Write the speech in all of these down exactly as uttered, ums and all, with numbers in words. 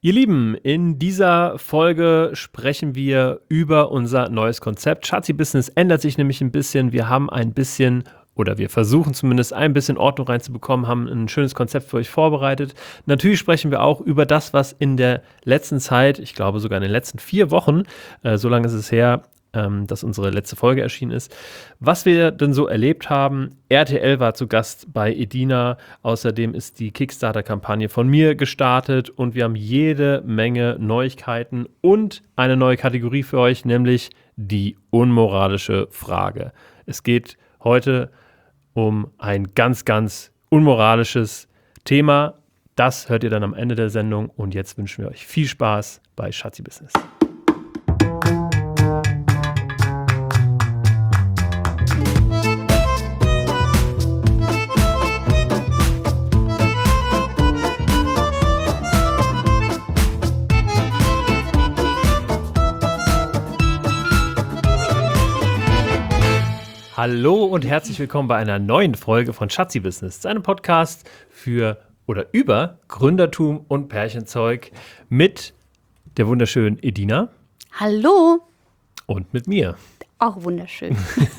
Ihr Lieben, in dieser Folge sprechen wir über unser neues Konzept. Schatzi Business ändert sich nämlich ein bisschen. Wir haben ein bisschen, oder wir versuchen zumindest ein bisschen Ordnung reinzubekommen, haben ein schönes Konzept für euch vorbereitet. Natürlich sprechen wir auch über das, was in der letzten Zeit, ich glaube sogar in den letzten vier Wochen, äh, so lange ist es her, ähm, dass unsere letzte Folge erschienen ist, was wir denn so erlebt haben. R T L war zu Gast bei Edina. Außerdem ist die Kickstarter-Kampagne von mir gestartet und wir haben jede Menge Neuigkeiten und eine neue Kategorie für euch, nämlich die unmoralische Frage. Es geht heute um ein ganz, ganz unmoralisches Thema. Das hört ihr dann am Ende der Sendung und jetzt wünschen wir euch viel Spaß bei Schatzi Business. Hallo und herzlich willkommen bei einer neuen Folge von Schatzi Business, einem Podcast für oder über Gründertum und Pärchenzeug mit der wunderschönen Edina. Hallo. Und mit mir. Auch wunderschön.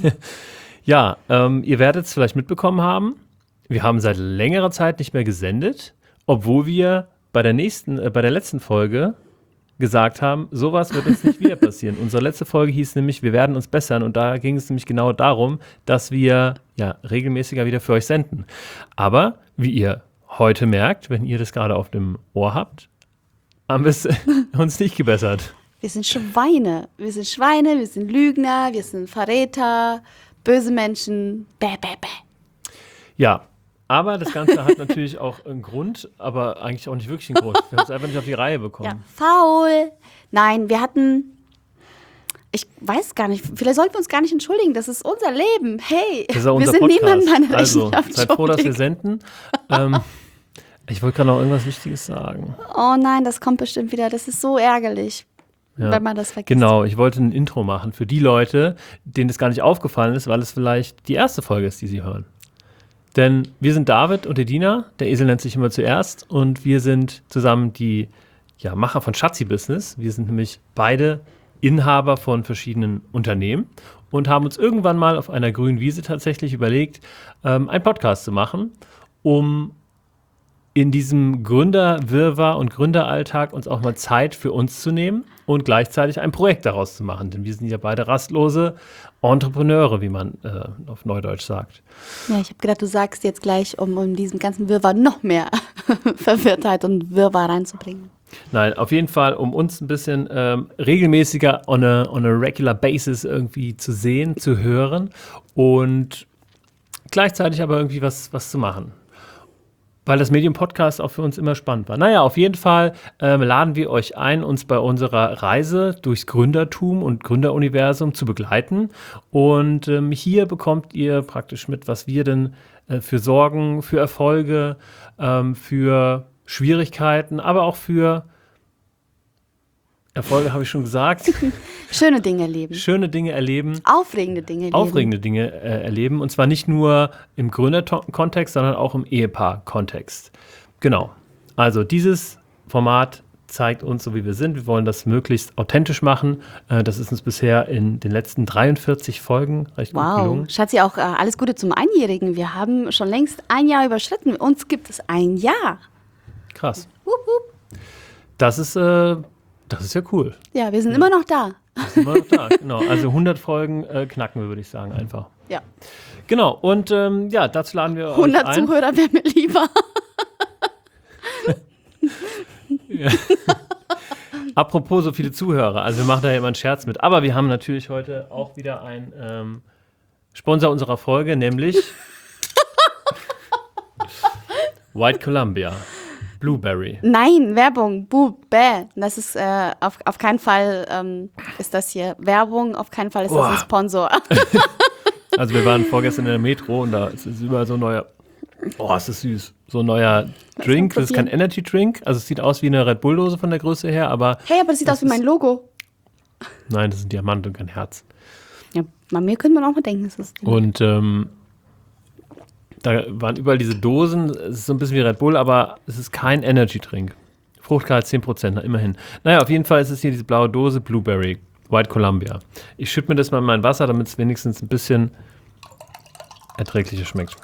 Ja, ähm, ihr werdet es vielleicht mitbekommen haben, wir haben seit längerer Zeit nicht mehr gesendet, obwohl wir bei der nächsten, äh, bei der letzten Folge gesagt haben, sowas wird uns nicht wieder passieren. Unsere letzte Folge hieß nämlich, wir werden uns bessern und da ging es nämlich genau darum, dass wir ja regelmäßiger wieder für euch senden. Aber wie ihr heute merkt, wenn ihr das gerade auf dem Ohr habt, haben wir es uns nicht gebessert. Wir sind Schweine. Wir sind Schweine, wir sind Lügner, wir sind Verräter, böse Menschen. Bäh, bäh, bäh. Ja, aber das Ganze hat natürlich auch einen Grund, aber eigentlich auch nicht wirklich einen Grund. Wir haben es einfach nicht auf die Reihe bekommen. Ja, faul. Nein, wir hatten, ich weiß gar nicht, vielleicht sollten wir uns gar nicht entschuldigen, das ist unser Leben. Hey, das ist auch wir unser sind Podcast. niemandem eine Also, Rechenschaft seid froh, dass wir schuldig. senden. ähm, ich wollte gerade noch irgendwas Wichtiges sagen. Oh nein, das kommt bestimmt wieder. Das ist so ärgerlich, Ja. wenn man das vergisst. Genau, ich wollte ein Intro machen für die Leute, denen das gar nicht aufgefallen ist, weil es vielleicht die erste Folge ist, die sie hören. Denn wir sind David und Edina, der Esel nennt sich immer zuerst und wir sind zusammen die ja, Macher von Schatzi Business. Wir sind nämlich beide Inhaber von verschiedenen Unternehmen und haben uns irgendwann mal auf einer grünen Wiese tatsächlich überlegt, ähm, einen Podcast zu machen, um in diesem Gründerwirrwarr und Gründeralltag uns auch mal Zeit für uns zu nehmen und gleichzeitig ein Projekt daraus zu machen. Denn wir sind ja beide rastlose Entrepreneure, wie man äh, auf Neudeutsch sagt. Ja, ich habe gedacht, du sagst jetzt gleich, um, um diesem ganzen Wirrwarr noch mehr Verwirrtheit und Wirrwarr reinzubringen. Nein, auf jeden Fall, um uns ein bisschen ähm, regelmäßiger on a, on a regular basis irgendwie zu sehen, zu hören und gleichzeitig aber irgendwie was, was zu machen. Weil das Medium-Podcast auch für uns immer spannend war. Naja, auf jeden Fall ähm, laden wir euch ein, uns bei unserer Reise durchs Gründertum und Gründeruniversum zu begleiten. Und ähm, hier bekommt ihr praktisch mit, was wir denn äh, für Sorgen, für Erfolge, ähm, für Schwierigkeiten, aber auch für Erfolge, habe ich schon gesagt. Schöne Dinge erleben. Schöne Dinge erleben. Aufregende Dinge erleben. Aufregende Dinge äh, erleben. Und zwar nicht nur im Gründerkontext, sondern auch im Ehepaar-Kontext. Genau. Also dieses Format zeigt uns, so wie wir sind. Wir wollen das möglichst authentisch machen. Äh, das ist uns bisher in den letzten dreiundvierzig Folgen recht gut Wow. gelungen. Schatzi, auch äh, alles Gute zum Einjährigen. Wir haben schon längst ein Jahr überschritten. Uns gibt es ein Jahr. Krass. Hup, hup. Das ist, äh, das ist ja cool. Ja, wir sind immer noch da. Das sind wir noch da. Genau. Also hundert Folgen äh, knacken wir, würde ich sagen, einfach. Ja. Genau. Und ähm, ja, dazu laden wir euch hundert ein. Zuhörer wäre mir lieber. Ja. Apropos so viele Zuhörer, also wir machen da ja immer einen Scherz mit, aber wir haben natürlich heute auch wieder einen ähm, Sponsor unserer Folge, nämlich White Columbia Blueberry. Nein, Werbung. Buh, bäh. Das ist äh, auf, auf keinen Fall ähm, ist das hier Werbung, auf keinen Fall ist Boah. das ein Sponsor. Also wir waren vorgestern in der Metro und da ist überall so ein neuer, oh, ist das süß, so ein neuer Drink, das ist kein Energy Drink, also es sieht aus wie eine Red Bull Dose von der Größe her, aber Hey, aber das sieht das aus wie mein Logo. Nein, das ist ein Diamant und kein Herz. Ja, bei mir könnte man auch mal denken, es ist. Und ähm, da waren überall diese Dosen, es ist so ein bisschen wie Red Bull, aber es ist kein Energy Drink. Fruchtgehalt zehn Prozent, na, immerhin. Naja, auf jeden Fall ist es hier diese blaue Dose Blueberry, White Columbia. Ich schütte mir das mal in mein Wasser, damit es wenigstens ein bisschen erträglicher schmeckt.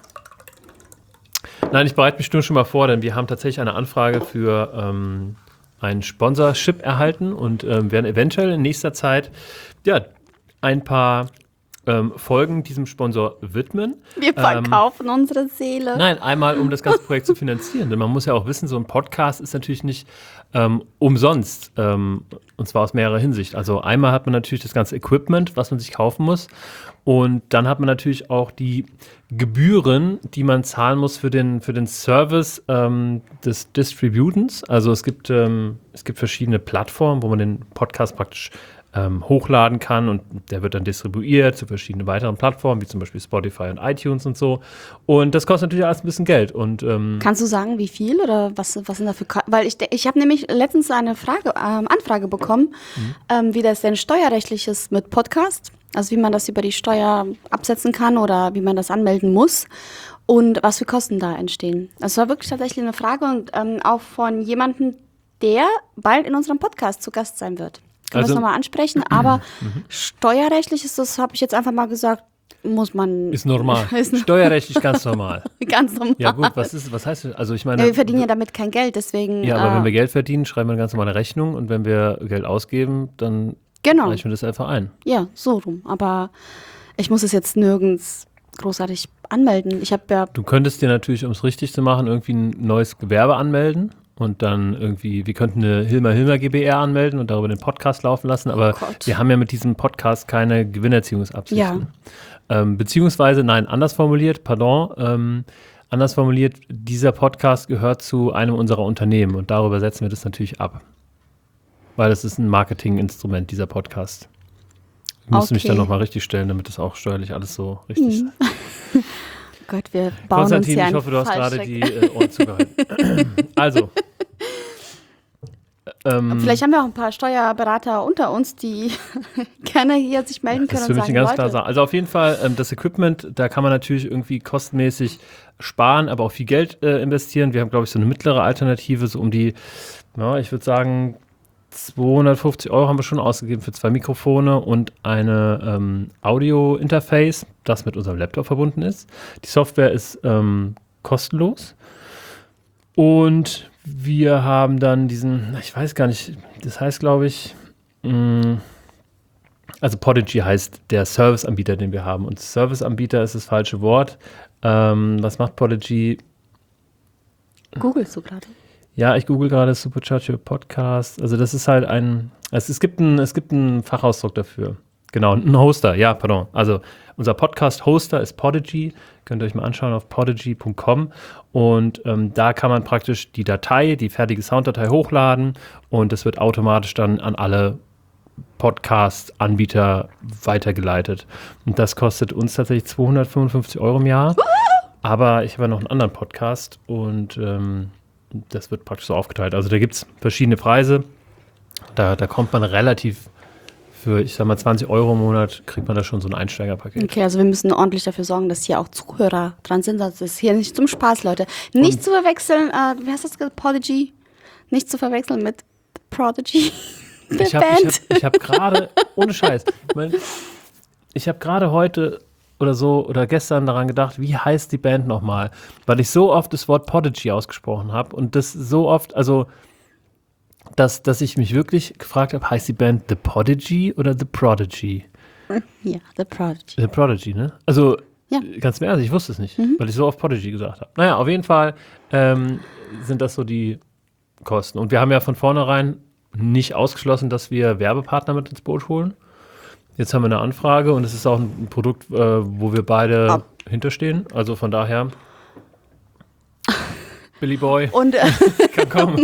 Nein, ich bereite mich nur schon mal vor, denn wir haben tatsächlich eine Anfrage für ähm, ein Sponsorship erhalten und ähm, werden eventuell in nächster Zeit ja, ein paar ähm, Folgen diesem Sponsor widmen. Wir verkaufen ähm, unsere Seele. Nein, einmal um das ganze Projekt zu finanzieren, denn man muss ja auch wissen, so ein Podcast ist natürlich nicht ähm, umsonst, ähm, und zwar aus mehrerer Hinsicht. Also einmal hat man natürlich das ganze Equipment, was man sich kaufen muss, und dann hat man natürlich auch die Gebühren, die man zahlen muss für den, für den Service ähm, des Distributens. Also es gibt, ähm, es gibt verschiedene Plattformen, wo man den Podcast praktisch ähm, hochladen kann, und der wird dann distribuiert zu verschiedenen weiteren Plattformen, wie zum Beispiel Spotify und iTunes und so. Und das kostet natürlich alles ein bisschen Geld. Und, ähm, kannst du sagen, wie viel oder was, was sind dafür? Weil ich, ich habe nämlich letztens eine Frage, ähm, Anfrage bekommen, mhm. ähm, wie das denn steuerrechtlich ist mit Podcast. Also wie man das über die Steuer absetzen kann oder wie man das anmelden muss und was für Kosten da entstehen. Das war wirklich tatsächlich eine Frage und ähm, auch von jemandem, der bald in unserem Podcast zu Gast sein wird. Können also, wir das nochmal ansprechen, aber mhm. steuerrechtlich ist das, habe ich jetzt einfach mal gesagt, muss man... Ist normal. Ist steuerrechtlich ganz normal. Ganz normal. Ja gut, was ist, was heißt das? Also ich meine... Ja, wir verdienen ja damit kein Geld, deswegen... Ja, aber äh, wenn wir Geld verdienen, schreiben wir eine ganz normale Rechnung, und wenn wir Geld ausgeben, dann genau. reichen wir das einfach ein. Ja, so rum. Aber ich muss es jetzt nirgends großartig anmelden. Ich habe ja... Du könntest dir natürlich, um es richtig zu machen, irgendwie ein neues Gewerbe anmelden. Und dann irgendwie, wir könnten eine Hilmer Hilmer GbR anmelden und darüber den Podcast laufen lassen, aber oh wir haben ja mit diesem Podcast keine Gewinnerziehungsabsichten. Ja. Ähm, beziehungsweise, nein, anders formuliert, pardon, ähm, anders formuliert, dieser Podcast gehört zu einem unserer Unternehmen, und darüber setzen wir das natürlich ab. Weil das ist ein Marketinginstrument, dieser Podcast. Ich müsste okay. mich da nochmal richtig stellen, damit das auch steuerlich alles so richtig mhm. ist. Gott, wir bauen Konstantin, uns hier ich hoffe, du hast gerade die äh, Ohren zugehalten. Also. Ähm, Vielleicht haben wir auch ein paar Steuerberater unter uns, die gerne hier sich melden können. Das ist für mich eine ganz klare Sache. Also auf jeden Fall, ähm, das Equipment, da kann man natürlich irgendwie kostenmäßig sparen, aber auch viel Geld äh, investieren. Wir haben, glaube ich, so eine mittlere Alternative, so um die, ja, ich würde sagen, zweihundertfünfzig Euro haben wir schon ausgegeben für zwei Mikrofone und eine ähm, Audio-Interface, das mit unserem Laptop verbunden ist. Die Software ist ähm, kostenlos. Und wir haben dann diesen, ich weiß gar nicht, das heißt, glaube ich, mh, also Podigy heißt der Serviceanbieter, den wir haben. Und Serviceanbieter ist das falsche Wort. Ähm, was macht Podigy? Googlest du gerade? Ja, ich google gerade Supercharger Podcast. Also das ist halt ein, es, es, gibt ein, es gibt einen Fachausdruck dafür. Genau, ein Hoster, ja, pardon. Also unser Podcast-Hoster ist Podigy. Könnt ihr euch mal anschauen auf podigy punkt com. Und ähm, da kann man praktisch die Datei, die fertige Sounddatei hochladen, und das wird automatisch dann an alle Podcast-Anbieter weitergeleitet. Und das kostet uns tatsächlich zweihundertfünfundfünfzig Euro im Jahr. Aber ich habe ja noch einen anderen Podcast, und ähm, das wird praktisch so aufgeteilt. Also da gibt es verschiedene Preise. Da, da kommt man relativ für, ich sag mal, zwanzig Euro im Monat kriegt man da schon so ein Einsteigerpaket. Okay, also wir müssen ordentlich dafür sorgen, dass hier auch Zuhörer dran sind. Das ist hier nicht zum Spaß, Leute. Nicht Und zu verwechseln, äh, wie heißt das gesagt? Podigy? Nicht zu verwechseln mit Prodigy. The ich habe hab, hab gerade, ohne Scheiß, ich, mein, ich habe gerade heute oder so oder gestern daran gedacht, wie heißt die Band nochmal? Weil ich so oft das Wort Podigy ausgesprochen habe und das so oft, also Dass, dass ich mich wirklich gefragt habe, heißt die Band The Podigy oder The Prodigy? Ja, The Prodigy. The Prodigy, ne? Also, ja. Ganz im Ernst, ich wusste es nicht, mhm. weil ich so oft Prodigy gesagt habe. Naja, auf jeden Fall ähm, sind das so die Kosten. Und wir haben ja von vornherein nicht ausgeschlossen, dass wir Werbepartner mit ins Boot holen. Jetzt haben wir eine Anfrage, und es ist auch ein Produkt, äh, wo wir beide Ab. hinterstehen. Also von daher, Billy Boy, und, äh, kann kommen.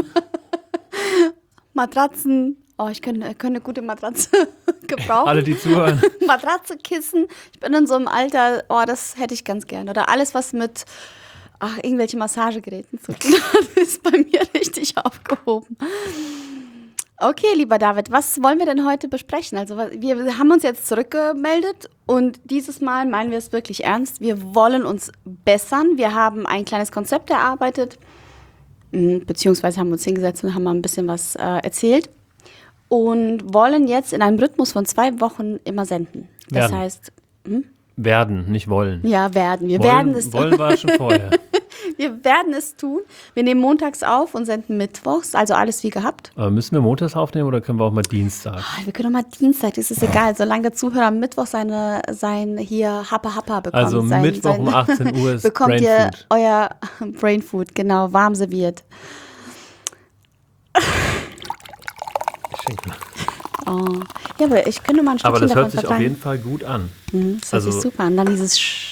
Matratzen, oh, ich könnte, könnte eine gute Matratze gebrauchen. Alle, die zuhören. Matratze, Kissen, ich bin in so einem Alter, oh, das hätte ich ganz gern. Oder alles, was mit ach, irgendwelche Massagegeräten zu tun hat, ist bei mir richtig aufgehoben. Okay, lieber David, was wollen wir denn heute besprechen? Also wir haben uns jetzt zurückgemeldet, und dieses Mal meinen wir es wirklich ernst. Wir wollen uns bessern. Wir haben ein kleines Konzept erarbeitet. beziehungsweise haben wir uns hingesetzt und haben mal ein bisschen was äh, erzählt und wollen jetzt in einem Rhythmus von zwei Wochen immer senden. Das werden. heißt, hm? werden, nicht wollen. Ja, werden. Wir wollen, werden es wollen war schon vorher. Wir werden es tun. Wir nehmen montags auf und senden mittwochs, also alles wie gehabt. Aber müssen wir montags aufnehmen oder können wir auch mal Dienstag? Ah, wir können auch mal Dienstag, das ist egal, solange der Zuhörer am Mittwoch seine, sein hier Happa Happa bekommt. Also sein, Mittwoch sein, um achtzehn Uhr ist bekommt Brain ihr Food. euer Brain Food, genau, warm serviert. Ich schenke. Oh. Ja, aber ich könnte mal ein Stückchen Aber das davon hört sich verteilen. auf jeden Fall gut an. Mhm, das hört Also- sich super an. Dann dieses Sch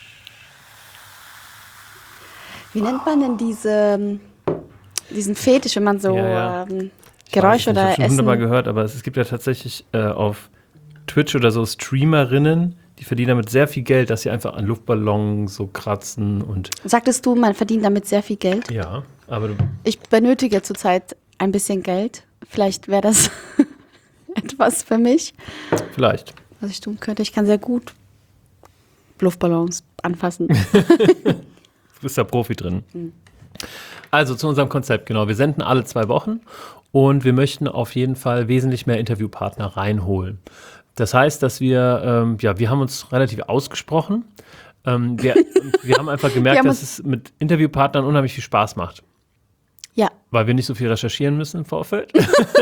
Wie nennt man denn diese, diesen Fetisch, wenn man so Ja, ja. ähm, Ich weiß Geräusche nicht, oder ich habe schon Essen... hundertmal gehört, aber es, es gibt ja tatsächlich äh, auf Twitch oder so Streamerinnen, die verdienen damit sehr viel Geld, dass sie einfach an Luftballons so kratzen und Sagtest du, man verdient damit sehr viel Geld? ja, aber du, Ich benötige zurzeit ein bisschen Geld. Vielleicht wäre das etwas für mich, vielleicht. was ich tun könnte. Ich kann sehr gut Luftballons anfassen. Du bist da Profi drin. Also zu unserem Konzept, genau. Wir senden alle zwei Wochen und wir möchten auf jeden Fall wesentlich mehr Interviewpartner reinholen. Das heißt, dass wir, ähm, ja, wir haben uns relativ ausgesprochen. Ähm, wir, wir haben einfach Wir gemerkt, haben dass es mit Interviewpartnern unheimlich viel Spaß macht, Ja, weil wir nicht so viel recherchieren müssen im Vorfeld.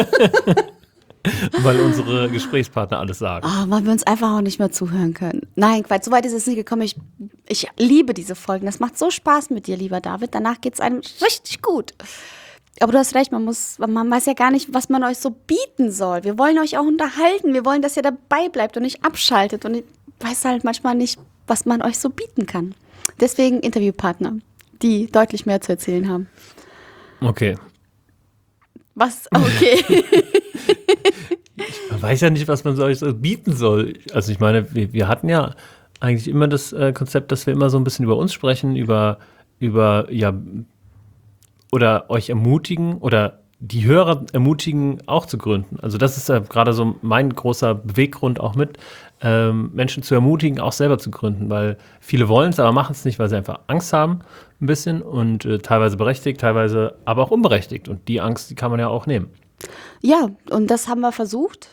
Weil unsere Gesprächspartner alles sagen. oh, weil wir uns einfach auch nicht mehr zuhören können. Nein, Quatsch, so weit ist es nicht gekommen. Ich, ich liebe diese Folgen. Das macht so Spaß mit dir, lieber David. Danach geht es einem richtig gut. Aber du hast recht, man muss, man weiß ja gar nicht, was man euch so bieten soll. Wir wollen euch auch unterhalten. Wir wollen, dass ihr dabei bleibt und nicht abschaltet. Und ich weiß halt manchmal nicht, was man euch so bieten kann. Deswegen Interviewpartner, die deutlich mehr zu erzählen haben. Okay. Was? Okay. Man weiß ja nicht, was man euch so bieten soll. Also ich meine, wir, wir hatten ja eigentlich immer das äh, Konzept, dass wir immer so ein bisschen über uns sprechen, über, über, ja, oder euch ermutigen oder die Hörer ermutigen, auch zu gründen. Also das ist ja gerade so mein großer Beweggrund auch mit, ähm, Menschen zu ermutigen, auch selber zu gründen, weil viele wollen es, aber machen es nicht, weil sie einfach Angst haben ein bisschen und äh, teilweise berechtigt, teilweise aber auch unberechtigt. Und die Angst, die kann man ja auch nehmen. Ja, und das haben wir versucht.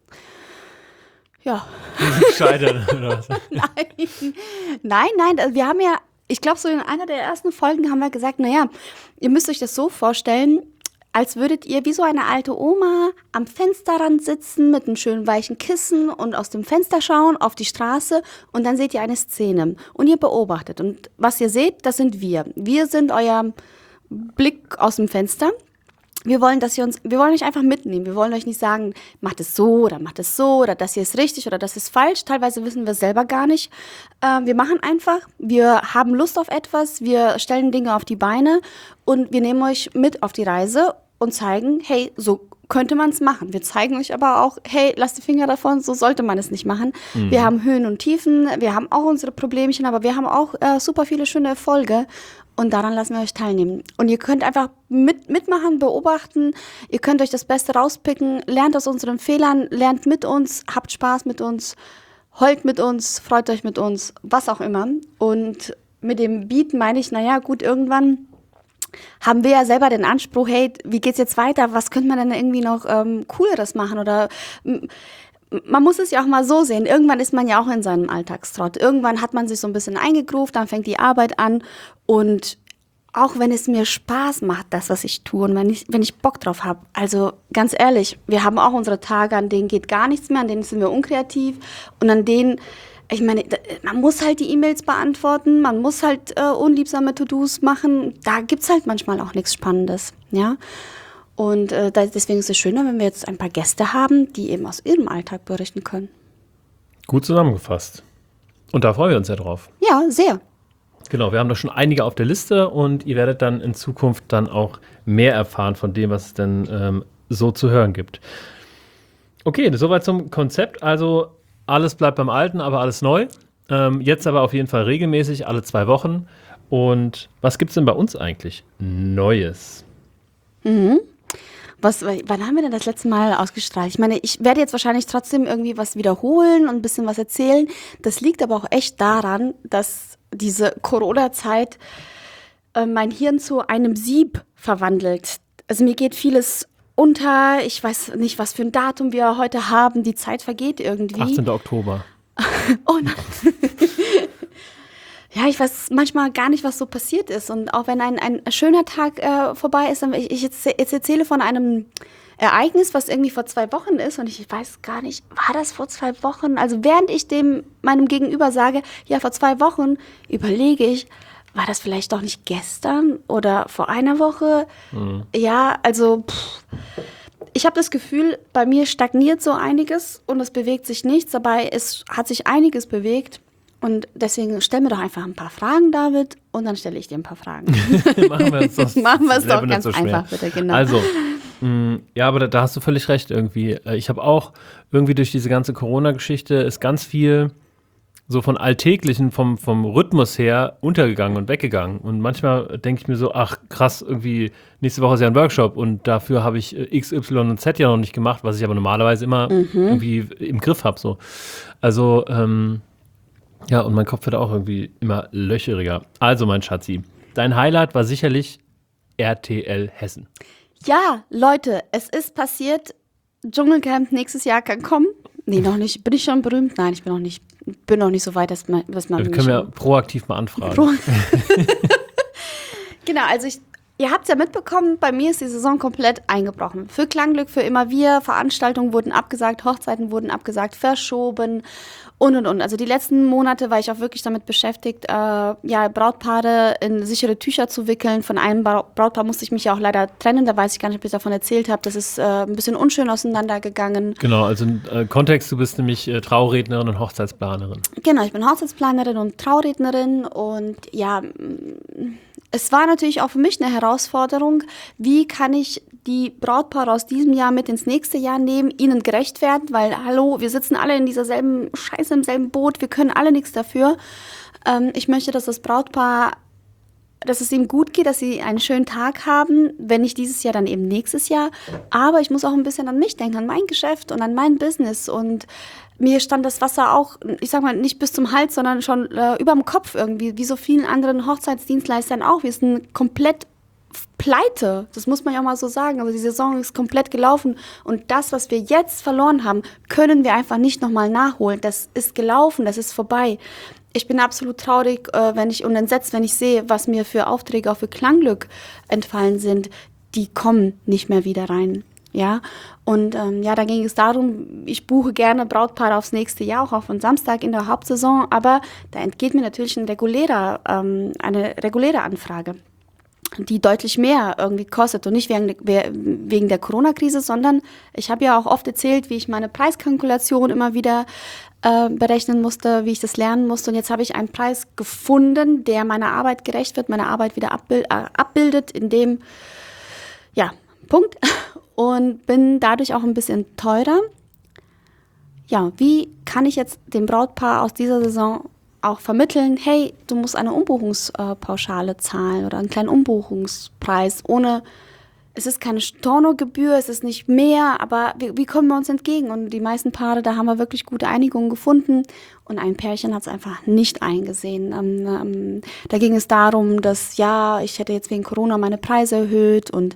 Ja. Scheitern oder was? Nein, nein, nein, also wir haben ja, ich glaube, so in einer der ersten Folgen haben wir gesagt, naja, ihr müsst euch das so vorstellen, als würdet ihr wie so eine alte Oma am Fensterrand sitzen mit einem schönen weichen Kissen und aus dem Fenster schauen auf die Straße und dann seht ihr eine Szene und ihr beobachtet. Und was ihr seht, das sind wir. Wir sind euer Blick aus dem Fenster. Wir wollen, dass ihr uns, wir wollen euch einfach mitnehmen. Wir wollen euch nicht sagen, macht es so oder macht es so oder das hier ist richtig oder das ist falsch. Teilweise wissen wir es selber gar nicht. Äh, wir machen einfach, wir haben Lust auf etwas, wir stellen Dinge auf die Beine und wir nehmen euch mit auf die Reise und zeigen, hey, so könnte man es machen. Wir zeigen euch aber auch, hey, lasst die Finger davon, so sollte man es nicht machen. Mhm. Wir haben Höhen und Tiefen, wir haben auch unsere Problemchen, aber wir haben auch äh, super viele schöne Erfolge. Und daran lassen wir euch teilnehmen. Und ihr könnt einfach mit, mitmachen, beobachten. Ihr könnt euch das Beste rauspicken. Lernt aus unseren Fehlern, lernt mit uns, habt Spaß mit uns, heult mit uns, freut euch mit uns, was auch immer. Und mit dem Beat meine ich, naja, gut, irgendwann haben wir ja selber den Anspruch, hey, wie geht's jetzt weiter? Was könnte man denn irgendwie noch ähm, Cooleres machen? Oder man muss es ja auch mal so sehen, irgendwann ist man ja auch in seinem Alltagstrott. Irgendwann hat man sich so ein bisschen eingegruft, dann fängt die Arbeit an und auch wenn es mir Spaß macht, das, was ich tue und wenn ich, wenn ich Bock drauf habe, also ganz ehrlich, wir haben auch unsere Tage, an denen geht gar nichts mehr, an denen sind wir unkreativ und an denen, ich meine, man muss halt die E-Mails beantworten, man muss halt äh, unliebsame To-Dos machen, da gibt's halt manchmal auch nichts Spannendes, ja. Und äh, deswegen ist es schöner, wenn wir jetzt ein paar Gäste haben, die eben aus ihrem Alltag berichten können. Gut zusammengefasst. Und da freuen wir uns ja drauf. Ja, sehr. Genau, wir haben da schon einige auf der Liste und ihr werdet dann in Zukunft dann auch mehr erfahren von dem, was es denn ähm, so zu hören gibt. Okay, soweit zum Konzept. Also alles bleibt beim Alten, aber alles neu. Ähm, jetzt aber auf jeden Fall regelmäßig, alle zwei Wochen. Und was gibt es denn bei uns eigentlich Neues? Mhm. Was, wann haben wir denn das letzte Mal ausgestrahlt? Ich meine, ich werde jetzt wahrscheinlich trotzdem irgendwie was wiederholen und ein bisschen was erzählen. Das liegt aber auch echt daran, dass diese Corona-Zeit äh, mein Hirn zu einem Sieb verwandelt. Also mir geht vieles unter. Ich weiß nicht, was für ein Datum wir heute haben. Die Zeit vergeht irgendwie. achtzehnten Oktober. Oh nein. Ja, ich weiß manchmal gar nicht, was so passiert ist. Und auch wenn ein, ein schöner Tag äh, vorbei ist, dann ich, ich jetzt, jetzt erzähle von einem Ereignis, was irgendwie vor zwei Wochen ist. Und ich weiß gar nicht, war das vor zwei Wochen? Also während ich dem meinem Gegenüber sage, ja, vor zwei Wochen, überlege ich, war das vielleicht doch nicht gestern oder vor einer Woche? Mhm. Ja, also pff. Ich habe das Gefühl, bei mir stagniert so einiges und es bewegt sich nichts. Dabei es hat sich einiges bewegt. Und deswegen stell mir doch einfach ein paar Fragen, David, und dann stelle ich dir ein paar Fragen. Machen wir es doch, Machen wir es doch ganz so einfach, bitte, genau. Also, mh, ja, aber da, da hast du völlig recht irgendwie. Ich habe auch irgendwie durch diese ganze Corona-Geschichte ist ganz viel so von Alltäglichen, vom, vom Rhythmus her untergegangen und weggegangen. Und manchmal denke ich mir so, ach krass, irgendwie nächste Woche ist ja ein Workshop und dafür habe ich X, Y und Z ja noch nicht gemacht, was ich aber normalerweise immer mhm. irgendwie im Griff habe. So. Also, ähm, ja, und mein Kopf wird auch irgendwie immer löcheriger. Also, mein Schatzi, dein Highlight war sicherlich R T L Hessen. Ja, Leute, es ist passiert. Dschungelcamp nächstes Jahr kann kommen. Nee, noch nicht. Bin ich schon berühmt? Nein, ich bin noch nicht, bin noch nicht so weit, dass man, dass man Wir können ja proaktiv mal anfragen. Pro Genau, also ich, ihr habt es ja mitbekommen, bei mir ist die Saison komplett eingebrochen. Für Klangglück, für immer wir, Veranstaltungen wurden abgesagt, Hochzeiten wurden abgesagt, verschoben und und und. Also die letzten Monate war ich auch wirklich damit beschäftigt, äh, ja, Brautpaare in sichere Tücher zu wickeln. Von einem Brautpaar musste ich mich ja auch leider trennen, da weiß ich gar nicht, ob ich davon erzählt habe. Das ist äh, ein bisschen unschön auseinandergegangen. Genau, also äh, Kontext, du bist nämlich äh, Traurednerin und Hochzeitsplanerin. Genau, ich bin Hochzeitsplanerin und Traurednerin und ja, es war natürlich auch für mich eine Herausforderung, wie kann ich die Brautpaare aus diesem Jahr mit ins nächste Jahr nehmen, ihnen gerecht werden, weil, hallo, wir sitzen alle in dieser selben Scheiße, im selben Boot, wir können alle nichts dafür. Ähm, ich möchte, dass das Brautpaar, dass es ihm gut geht, dass sie einen schönen Tag haben, wenn nicht dieses Jahr, dann eben nächstes Jahr. Aber ich muss auch ein bisschen an mich denken, an mein Geschäft und an mein Business und mir stand das Wasser auch, ich sag mal, nicht bis zum Hals, sondern schon äh, überm Kopf irgendwie, wie so vielen anderen Hochzeitsdienstleistern auch. Wir sind komplett pleite, das muss man ja auch mal so sagen. Also die Saison ist komplett gelaufen und das, was wir jetzt verloren haben, können wir einfach nicht nochmal nachholen. Das ist gelaufen, das ist vorbei. Ich bin absolut traurig, äh, wenn ich und entsetzt, wenn ich sehe, was mir für Aufträge auch für Klangglück entfallen sind. Die kommen nicht mehr wieder rein. Ja, und ähm, ja, da ging es darum, ich buche gerne Brautpaare aufs nächste Jahr, auch auf einen Samstag in der Hauptsaison, aber da entgeht mir natürlich ein regulärer, ähm, eine reguläre Anfrage, die deutlich mehr irgendwie kostet und nicht wegen, wegen der Corona-Krise, sondern ich habe ja auch oft erzählt, wie ich meine Preiskalkulation immer wieder äh, berechnen musste, wie ich das lernen musste und jetzt habe ich einen Preis gefunden, der meiner Arbeit gerecht wird, meine Arbeit wieder abbild, äh, abbildet, in dem, ja, Punkt. Und bin dadurch auch ein bisschen teurer. Ja, wie kann ich jetzt dem Brautpaar aus dieser Saison auch vermitteln, hey, du musst eine Umbuchungspauschale zahlen oder einen kleinen Umbuchungspreis, ohne, es ist keine Stornogebühr, es ist nicht mehr, aber wie, wie kommen wir uns entgegen? Und die meisten Paare, da haben wir wirklich gute Einigungen gefunden und ein Pärchen hat es einfach nicht eingesehen. Ähm, ähm, da ging es darum, dass, ja, ich hätte jetzt wegen Corona meine Preise erhöht und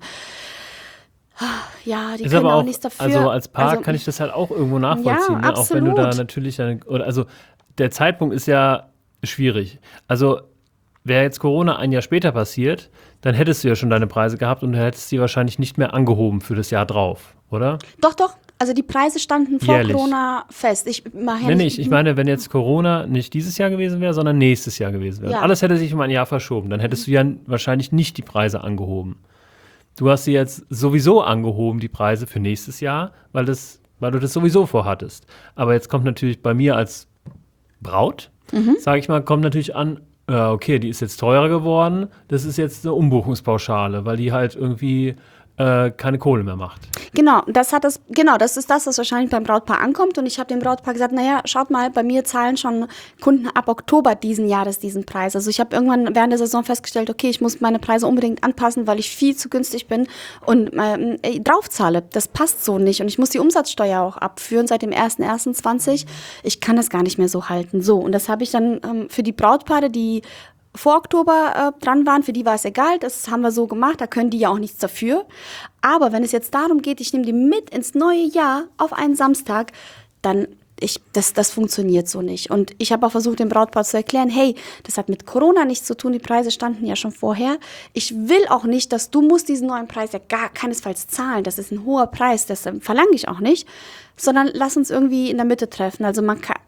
ja, die ist können aber auch, auch nichts dafür. Also als Paar also, kann ich das halt auch irgendwo nachvollziehen, ja, ne? Auch wenn du da natürlich eine, oder also der Zeitpunkt ist ja schwierig. Also wäre jetzt Corona ein Jahr später passiert, dann hättest du ja schon deine Preise gehabt und du hättest die wahrscheinlich nicht mehr angehoben für das Jahr drauf, oder? Doch, doch. Also die Preise standen vor Jährlich. Corona fest. Ich mache nee, nee, ich, ich meine, wenn jetzt Corona nicht dieses Jahr gewesen wäre, sondern nächstes Jahr gewesen wäre. Ja. Alles hätte sich um ein Jahr verschoben. Dann hättest du ja wahrscheinlich nicht die Preise angehoben. Du hast sie jetzt sowieso angehoben, die Preise für nächstes Jahr, weil, das, weil du das sowieso vorhattest. Aber jetzt kommt natürlich bei mir als Braut, mhm. sage ich mal, kommt natürlich an, äh, okay, die ist jetzt teurer geworden, das ist jetzt eine Umbuchungspauschale, weil die halt irgendwie äh, keine Kohle mehr macht. Genau, das hat das, genau, das ist das, was wahrscheinlich beim Brautpaar ankommt. Und ich habe dem Brautpaar gesagt, naja, schaut mal, bei mir zahlen schon Kunden ab Oktober diesen Jahres diesen Preis. Also ich habe irgendwann während der Saison festgestellt, okay, ich muss meine Preise unbedingt anpassen, weil ich viel zu günstig bin und äh, draufzahle. Das passt so nicht. Und ich muss die Umsatzsteuer auch abführen seit dem ersten ersten zwanzig. Ich kann das gar nicht mehr so halten. So, und das habe ich dann ähm, für die Brautpaare, die vor Oktober äh, dran waren, für die war es egal, das haben wir so gemacht, da können die ja auch nichts dafür. Aber wenn es jetzt darum geht, ich nehme die mit ins neue Jahr auf einen Samstag, dann Ich, das, das funktioniert so nicht. Und ich habe auch versucht, dem Brautpaar zu erklären, hey, das hat mit Corona nichts zu tun, die Preise standen ja schon vorher. Ich will auch nicht, dass du musst diesen neuen Preis ja gar keinesfalls zahlen. Das ist ein hoher Preis, das ähm, verlange ich auch nicht. Sondern lass uns irgendwie in der Mitte treffen. Also man kann,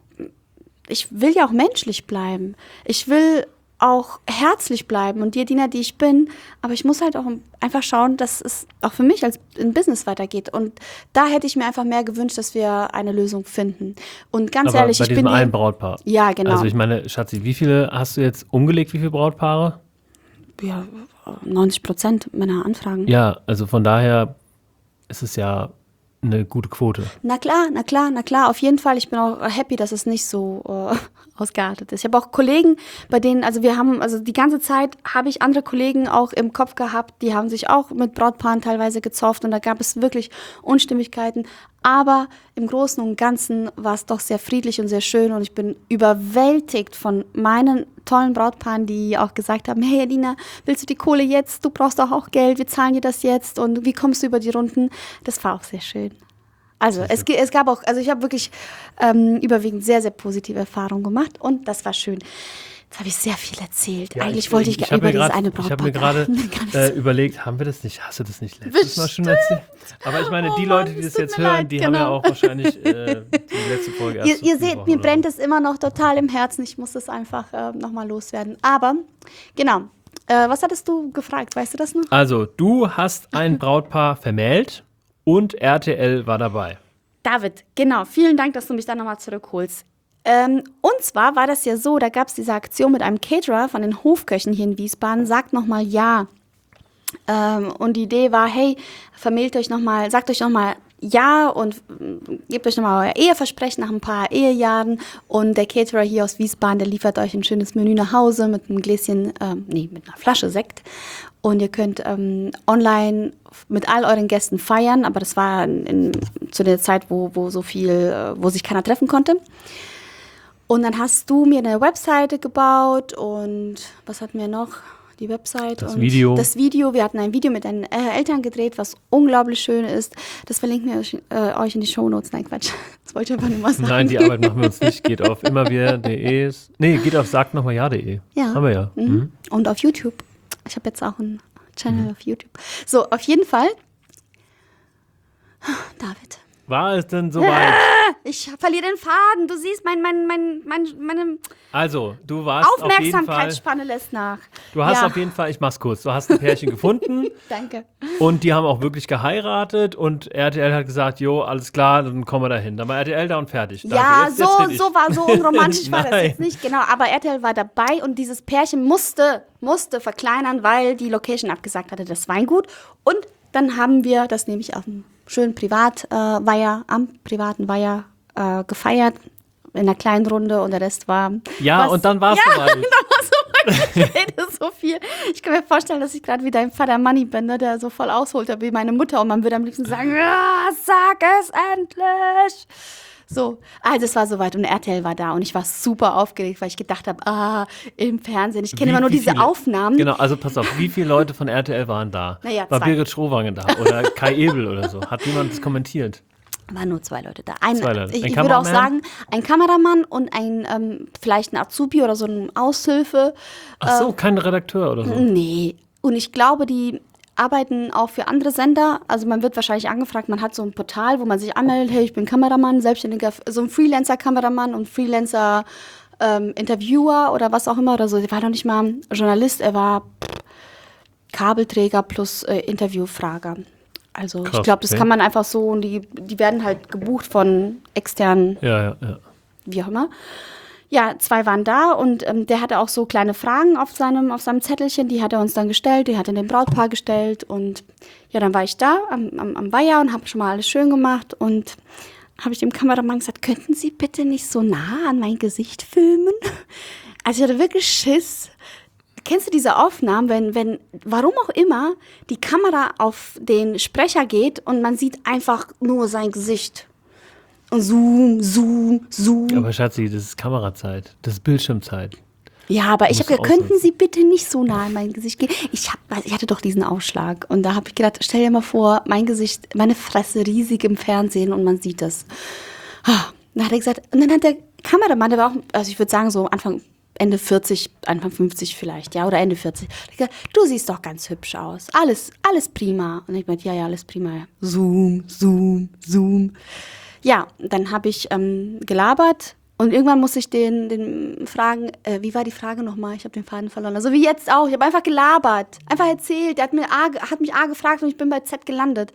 ich will ja auch menschlich bleiben. Ich will auch herzlich bleiben und die Diener, die ich bin, aber ich muss halt auch einfach schauen, dass es auch für mich als ein Business weitergeht und da hätte ich mir einfach mehr gewünscht, dass wir eine Lösung finden und ganz aber ehrlich, bei ich diesem bin einen Brautpaar. Ja, genau. Also ich meine, Schatzi, wie viele hast du jetzt umgelegt, wie viele Brautpaare? Ja, neunzig Prozent meiner Anfragen. Ja, also von daher ist es ja eine gute Quote. Na klar, na klar, na klar, auf jeden Fall. Ich bin auch happy, dass es nicht so äh, ausgeartet ist. Ich habe auch Kollegen, bei denen, also wir haben, also die ganze Zeit habe ich andere Kollegen auch im Kopf gehabt, die haben sich auch mit Brautpaaren teilweise gezofft und da gab es wirklich Unstimmigkeiten. Aber im Großen und Ganzen war es doch sehr friedlich und sehr schön und ich bin überwältigt von meinen tollen Brautpaaren, die auch gesagt haben, hey Adina, willst du die Kohle jetzt? Du brauchst doch auch Geld, wir zahlen dir das jetzt und wie kommst du über die Runden? Das war auch sehr schön. Also es, es gab auch, also ich habe wirklich ähm, überwiegend sehr, sehr positive Erfahrungen gemacht und das war schön. Jetzt habe ich sehr viel erzählt. Ja, Eigentlich ich, wollte ich, ich über dieses grad, eine Brautpaar. Ich habe mir gerade äh, überlegt, haben wir das nicht, hast du das nicht letztes Bestimmt. Mal schon erzählt? Aber ich meine, oh die Mann, Leute, die das jetzt hören, leid, die genau. haben ja auch wahrscheinlich äh, die letzte Folge erst. Ihr, ihr seht, mir brennt es immer noch total im Herzen. Ich muss das einfach äh, nochmal loswerden. Aber, genau. Äh, was hattest du gefragt? Weißt du das noch? Also, du hast ein Brautpaar vermählt und R T L war dabei. David, genau. Vielen Dank, dass du mich da nochmal zurückholst. Ähm, und zwar war das ja so, da gab es diese Aktion mit einem Caterer von den Hofköchen hier in Wiesbaden, sagt nochmal ja. Ähm, und die Idee war, hey, vermählt euch nochmal, sagt euch nochmal ja und äh, gebt euch nochmal euer Eheversprechen nach ein paar Ehejahren und der Caterer hier aus Wiesbaden, der liefert euch ein schönes Menü nach Hause mit einem Gläschen, ähm, nee, mit einer Flasche Sekt und ihr könnt ähm, online mit all euren Gästen feiern, aber das war in, in, zu der Zeit, wo, wo so viel, äh, wo sich keiner treffen konnte. Und dann hast du mir eine Webseite gebaut und was hatten wir noch? Die Website das und Video. das Video. Wir hatten ein Video mit deinen äh, Eltern gedreht, was unglaublich schön ist. Das verlinken wir euch, äh, euch in die Shownotes. Nein, Quatsch. Das wollte ich einfach nur mal sagen. Nein, die Arbeit machen wir uns nicht. Geht auf immerwer punkt de. Nee, geht auf sagt nochmal ja punkt de. Ja. Haben wir ja. Mhm. Mhm. Und auf YouTube. Ich habe jetzt auch einen Channel mhm. auf YouTube. So, auf jeden Fall. David. War es denn soweit? Ich verliere den Faden. Du siehst, mein, mein, mein, mein, meine also, du warst Aufmerksamkeitsspanne lässt nach. Du hast ja. auf jeden Fall, ich mach's kurz, du hast ein Pärchen gefunden. Danke. Und die haben auch wirklich geheiratet und R T L hat gesagt, jo, alles klar, dann kommen wir dahin. Dann war R T L da und fertig. Danke. Ja, jetzt, so, jetzt so war so unromantisch war das jetzt nicht, genau. Aber R T L war dabei und dieses Pärchen musste, musste verkleinern, weil die Location abgesagt hatte, das Weingut. Und dann haben wir, das nehme ich auf dem schönen Privatweiher, äh, am privaten Weiher äh, gefeiert, in einer kleinen Runde und der Rest war... Ja, was, und dann war es ja, soweit. dann war es soweit. Ich rede so viel. Ich kann mir vorstellen, dass ich gerade wie dein Vater Manni bin, ne, der so voll ausholt, wie meine Mutter und man würde am liebsten sagen, ja, sag es endlich. So, also es war soweit und R T L war da und ich war super aufgeregt, weil ich gedacht habe, ah, im Fernsehen, ich kenne immer nur diese viele? Aufnahmen. Genau, also pass auf, wie viele Leute von R T L waren da? Naja, war zwei. Birgit Schrowange da oder Kai Ebel oder so? Hat jemand das kommentiert? Waren nur zwei Leute da. Ein, zwei Leute. Ich, ein ich würde auch sagen, ein Kameramann und ein ähm, vielleicht ein Azubi oder so eine Aushilfe. Ach so, äh, kein Redakteur oder so? Nee, und ich glaube, die arbeiten auch für andere Sender. Also man wird wahrscheinlich angefragt, man hat so ein Portal, wo man sich anmeldet, hey, ich bin Kameramann, selbstständiger, so ein Freelancer-Kameramann und Freelancer-Interviewer ähm, oder was auch immer oder so. Er war doch nicht mal Journalist, er war Kabelträger plus äh, Interviewfrager. Also Krass, ich glaube, das okay. kann man einfach so, und die, die werden halt gebucht von externen, ja, ja, ja. wie auch immer. Ja, zwei waren da und ähm, der hatte auch so kleine Fragen auf seinem, auf seinem Zettelchen, die hat er uns dann gestellt, die hat er dem Brautpaar gestellt und ja, dann war ich da am, am, am Weiher und habe schon mal alles schön gemacht und habe ich dem Kameramann gesagt, könnten Sie bitte nicht so nah an mein Gesicht filmen? Also ich hatte wirklich Schiss. Kennst du diese Aufnahmen, wenn, wenn, warum auch immer, die Kamera auf den Sprecher geht und man sieht einfach nur sein Gesicht? Und zoom, zoom, zoom. Aber Schatzi, das ist Kamerazeit, das ist Bildschirmzeit. Ja, aber ich Musst habe du gesagt, könnten ausnutzen. Sie bitte nicht so nah an mein Gesicht gehen? Ich, hab, ich hatte doch diesen Ausschlag. Und da habe ich gedacht, stell dir mal vor, mein Gesicht, meine Fresse riesig im Fernsehen und man sieht das. Ah, dann hat er gesagt, und dann hat der Kameramann, der war auch, also ich würde sagen so Anfang, Ende vierzig, Anfang fünfzig vielleicht, ja, oder Ende vierzig. Hat gesagt, du siehst doch ganz hübsch aus. Alles, alles prima. Und ich meinte, ja, ja, alles prima. Ja. Zoom, Zoom, Zoom. Ja, dann habe ich ähm, gelabert. Und irgendwann muss ich den, den fragen, äh, wie war die Frage nochmal? Ich habe den Faden verloren. Also wie jetzt auch. Ich habe einfach gelabert, einfach erzählt. Er hat, mir A, hat mich A gefragt und ich bin bei Z gelandet.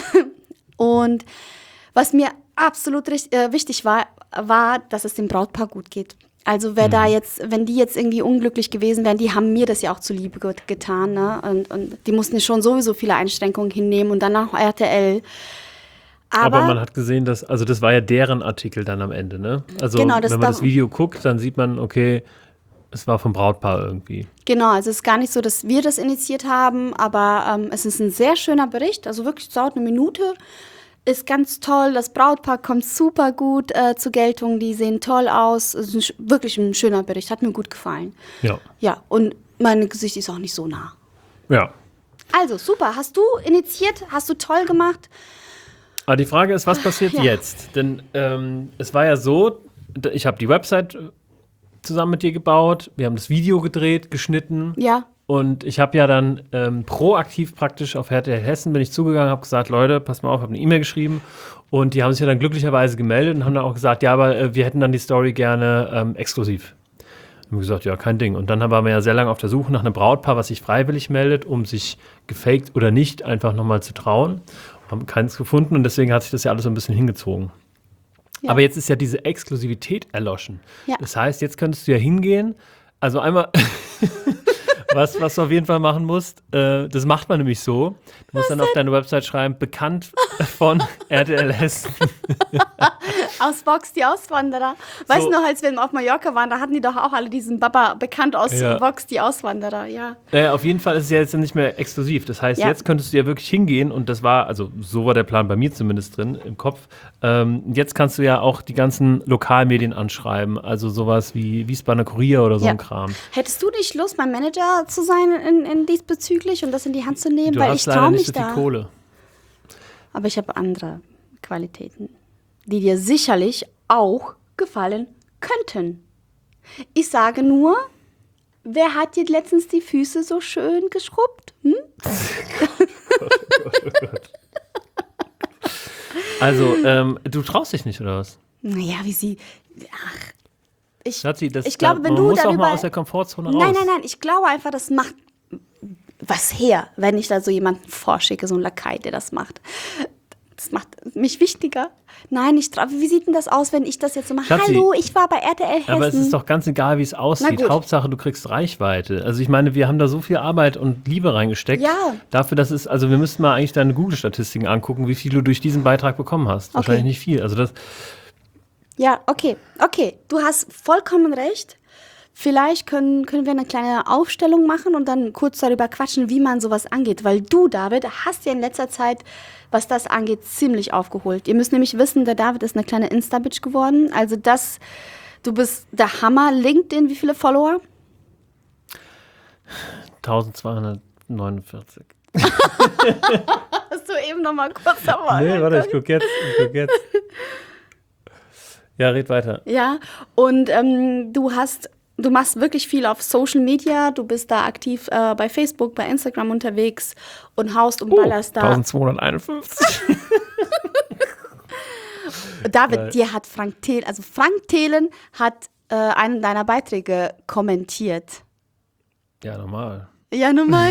Und was mir absolut richtig, äh, wichtig war, war, dass es dem Brautpaar gut geht. Also wer mhm. da jetzt, wenn die jetzt irgendwie unglücklich gewesen wären, die haben mir das ja auch zuliebe get- getan. Ne? Und, und die mussten schon sowieso viele Einschränkungen hinnehmen und dann noch R T L. Aber, Aber man hat gesehen, dass, also das war ja deren Artikel dann am Ende, ne? Also Genau, das wenn man da- das Video guckt, dann sieht man, okay, es war vom Brautpaar irgendwie. Genau, also es ist gar nicht so, dass wir das initiiert haben, aber ähm, es ist ein sehr schöner Bericht, also wirklich, es dauert eine Minute, ist ganz toll, das Brautpaar kommt super gut äh, zur Geltung, die sehen toll aus, es ist ein, sch- wirklich ein schöner Bericht, hat mir gut gefallen. Ja. Ja, und mein Gesicht ist auch nicht so nah. Ja. Also super, hast du initiiert, hast du toll gemacht. Aber die Frage ist, was passiert Ja. jetzt? Denn ähm, es war ja so, d- ich habe die Website äh, zusammen mit dir gebaut, wir haben das Video gedreht, geschnitten. Ja, Und ich habe ja dann ähm, proaktiv praktisch auf R T L Hessen bin ich zugegangen, habe gesagt, Leute, passt mal auf, habe eine E-Mail geschrieben und die haben sich ja dann glücklicherweise gemeldet und haben dann auch gesagt, ja, aber äh, wir hätten dann die Story gerne ähm, exklusiv. Haben wir gesagt, ja, kein Ding. Und dann waren wir ja sehr lange auf der Suche nach einem Brautpaar, was sich freiwillig meldet, um sich gefaked oder nicht einfach nochmal zu trauen. Haben keins gefunden und deswegen hat sich das ja alles so ein bisschen hingezogen. Ja. Aber jetzt ist ja diese Exklusivität erloschen. Ja. Das heißt, jetzt könntest du ja hingehen, also einmal, was, was du auf jeden Fall machen musst, äh, das macht man nämlich so. Du musst dann auf deine Website schreiben, bekannt von R T L Hessen. aus Vox, die Auswanderer. Weißt So. du noch, als wir auf Mallorca waren, da hatten die doch auch alle diesen Baba bekannt aus Ja. Vox, die Auswanderer, ja. Äh, auf jeden Fall ist es ja jetzt nicht mehr exklusiv. Das heißt, Ja. jetzt könntest du ja wirklich hingehen und das war, also so war der Plan bei mir zumindest drin im Kopf. Ähm, jetzt kannst du ja auch die ganzen Lokalmedien anschreiben, also sowas wie Wiesbadener Kurier oder so Ja. ein Kram. Hättest du nicht Lust, mein Manager zu sein in, in diesbezüglich und das in die Hand zu nehmen? Du Weil hast ich leider traue nicht mich so viel da. Kohle. Aber ich habe andere Qualitäten, die dir sicherlich auch gefallen könnten. Ich sage nur, wer hat dir letztens die Füße so schön geschrubbt? Hm? Also, ähm, du traust dich nicht, oder was? Naja, wie sie. Ach, ich, Schatzi, das, ich glaube, da, wenn man du muss dann auch mal über- aus der Komfortzone raus. Nein, nein, nein, ich glaube einfach, das macht was her, wenn ich da so jemanden vorschicke, so einen Lakai, der das macht. Das macht mich wichtiger. Nein, ich trau- wie sieht denn das aus, wenn ich das jetzt so mache? Schatzi, Hallo, ich war bei R T L Hessen. Aber es ist doch ganz egal, wie es aussieht. gut. Hauptsache, du kriegst Reichweite. Also ich meine, wir haben da so viel Arbeit und Liebe reingesteckt. Ja. Dafür, dass es, also wir müssten mal eigentlich deine Google-Statistiken angucken, wie viel du durch diesen Beitrag bekommen hast. Wahrscheinlich nicht viel. Also das, Ja, okay, okay. Du hast vollkommen recht. Vielleicht können, können wir eine kleine Aufstellung machen und dann kurz darüber quatschen, wie man sowas angeht. Weil du, David, hast ja in letzter Zeit, was das angeht, ziemlich aufgeholt. Ihr müsst nämlich wissen, der David ist eine kleine Insta-Bitch geworden. Also das, du bist der Hammer. LinkedIn, wie viele Follower? eintausendzweihundertneunundvierzig. Hast du eben noch mal kurz dabei. Nee, warte, ich guck jetzt. Ich guck jetzt. Ja, red weiter. Ja, und ähm, du hast, du machst wirklich viel auf Social Media, du bist da aktiv äh, bei Facebook, bei Instagram unterwegs und haust und ballerst da. eintausendzweihunderteinundfünfzig. David, Geil. dir hat Frank Thelen, also Frank Thelen hat äh, einen deiner Beiträge kommentiert. Ja, normal. Ja, normal.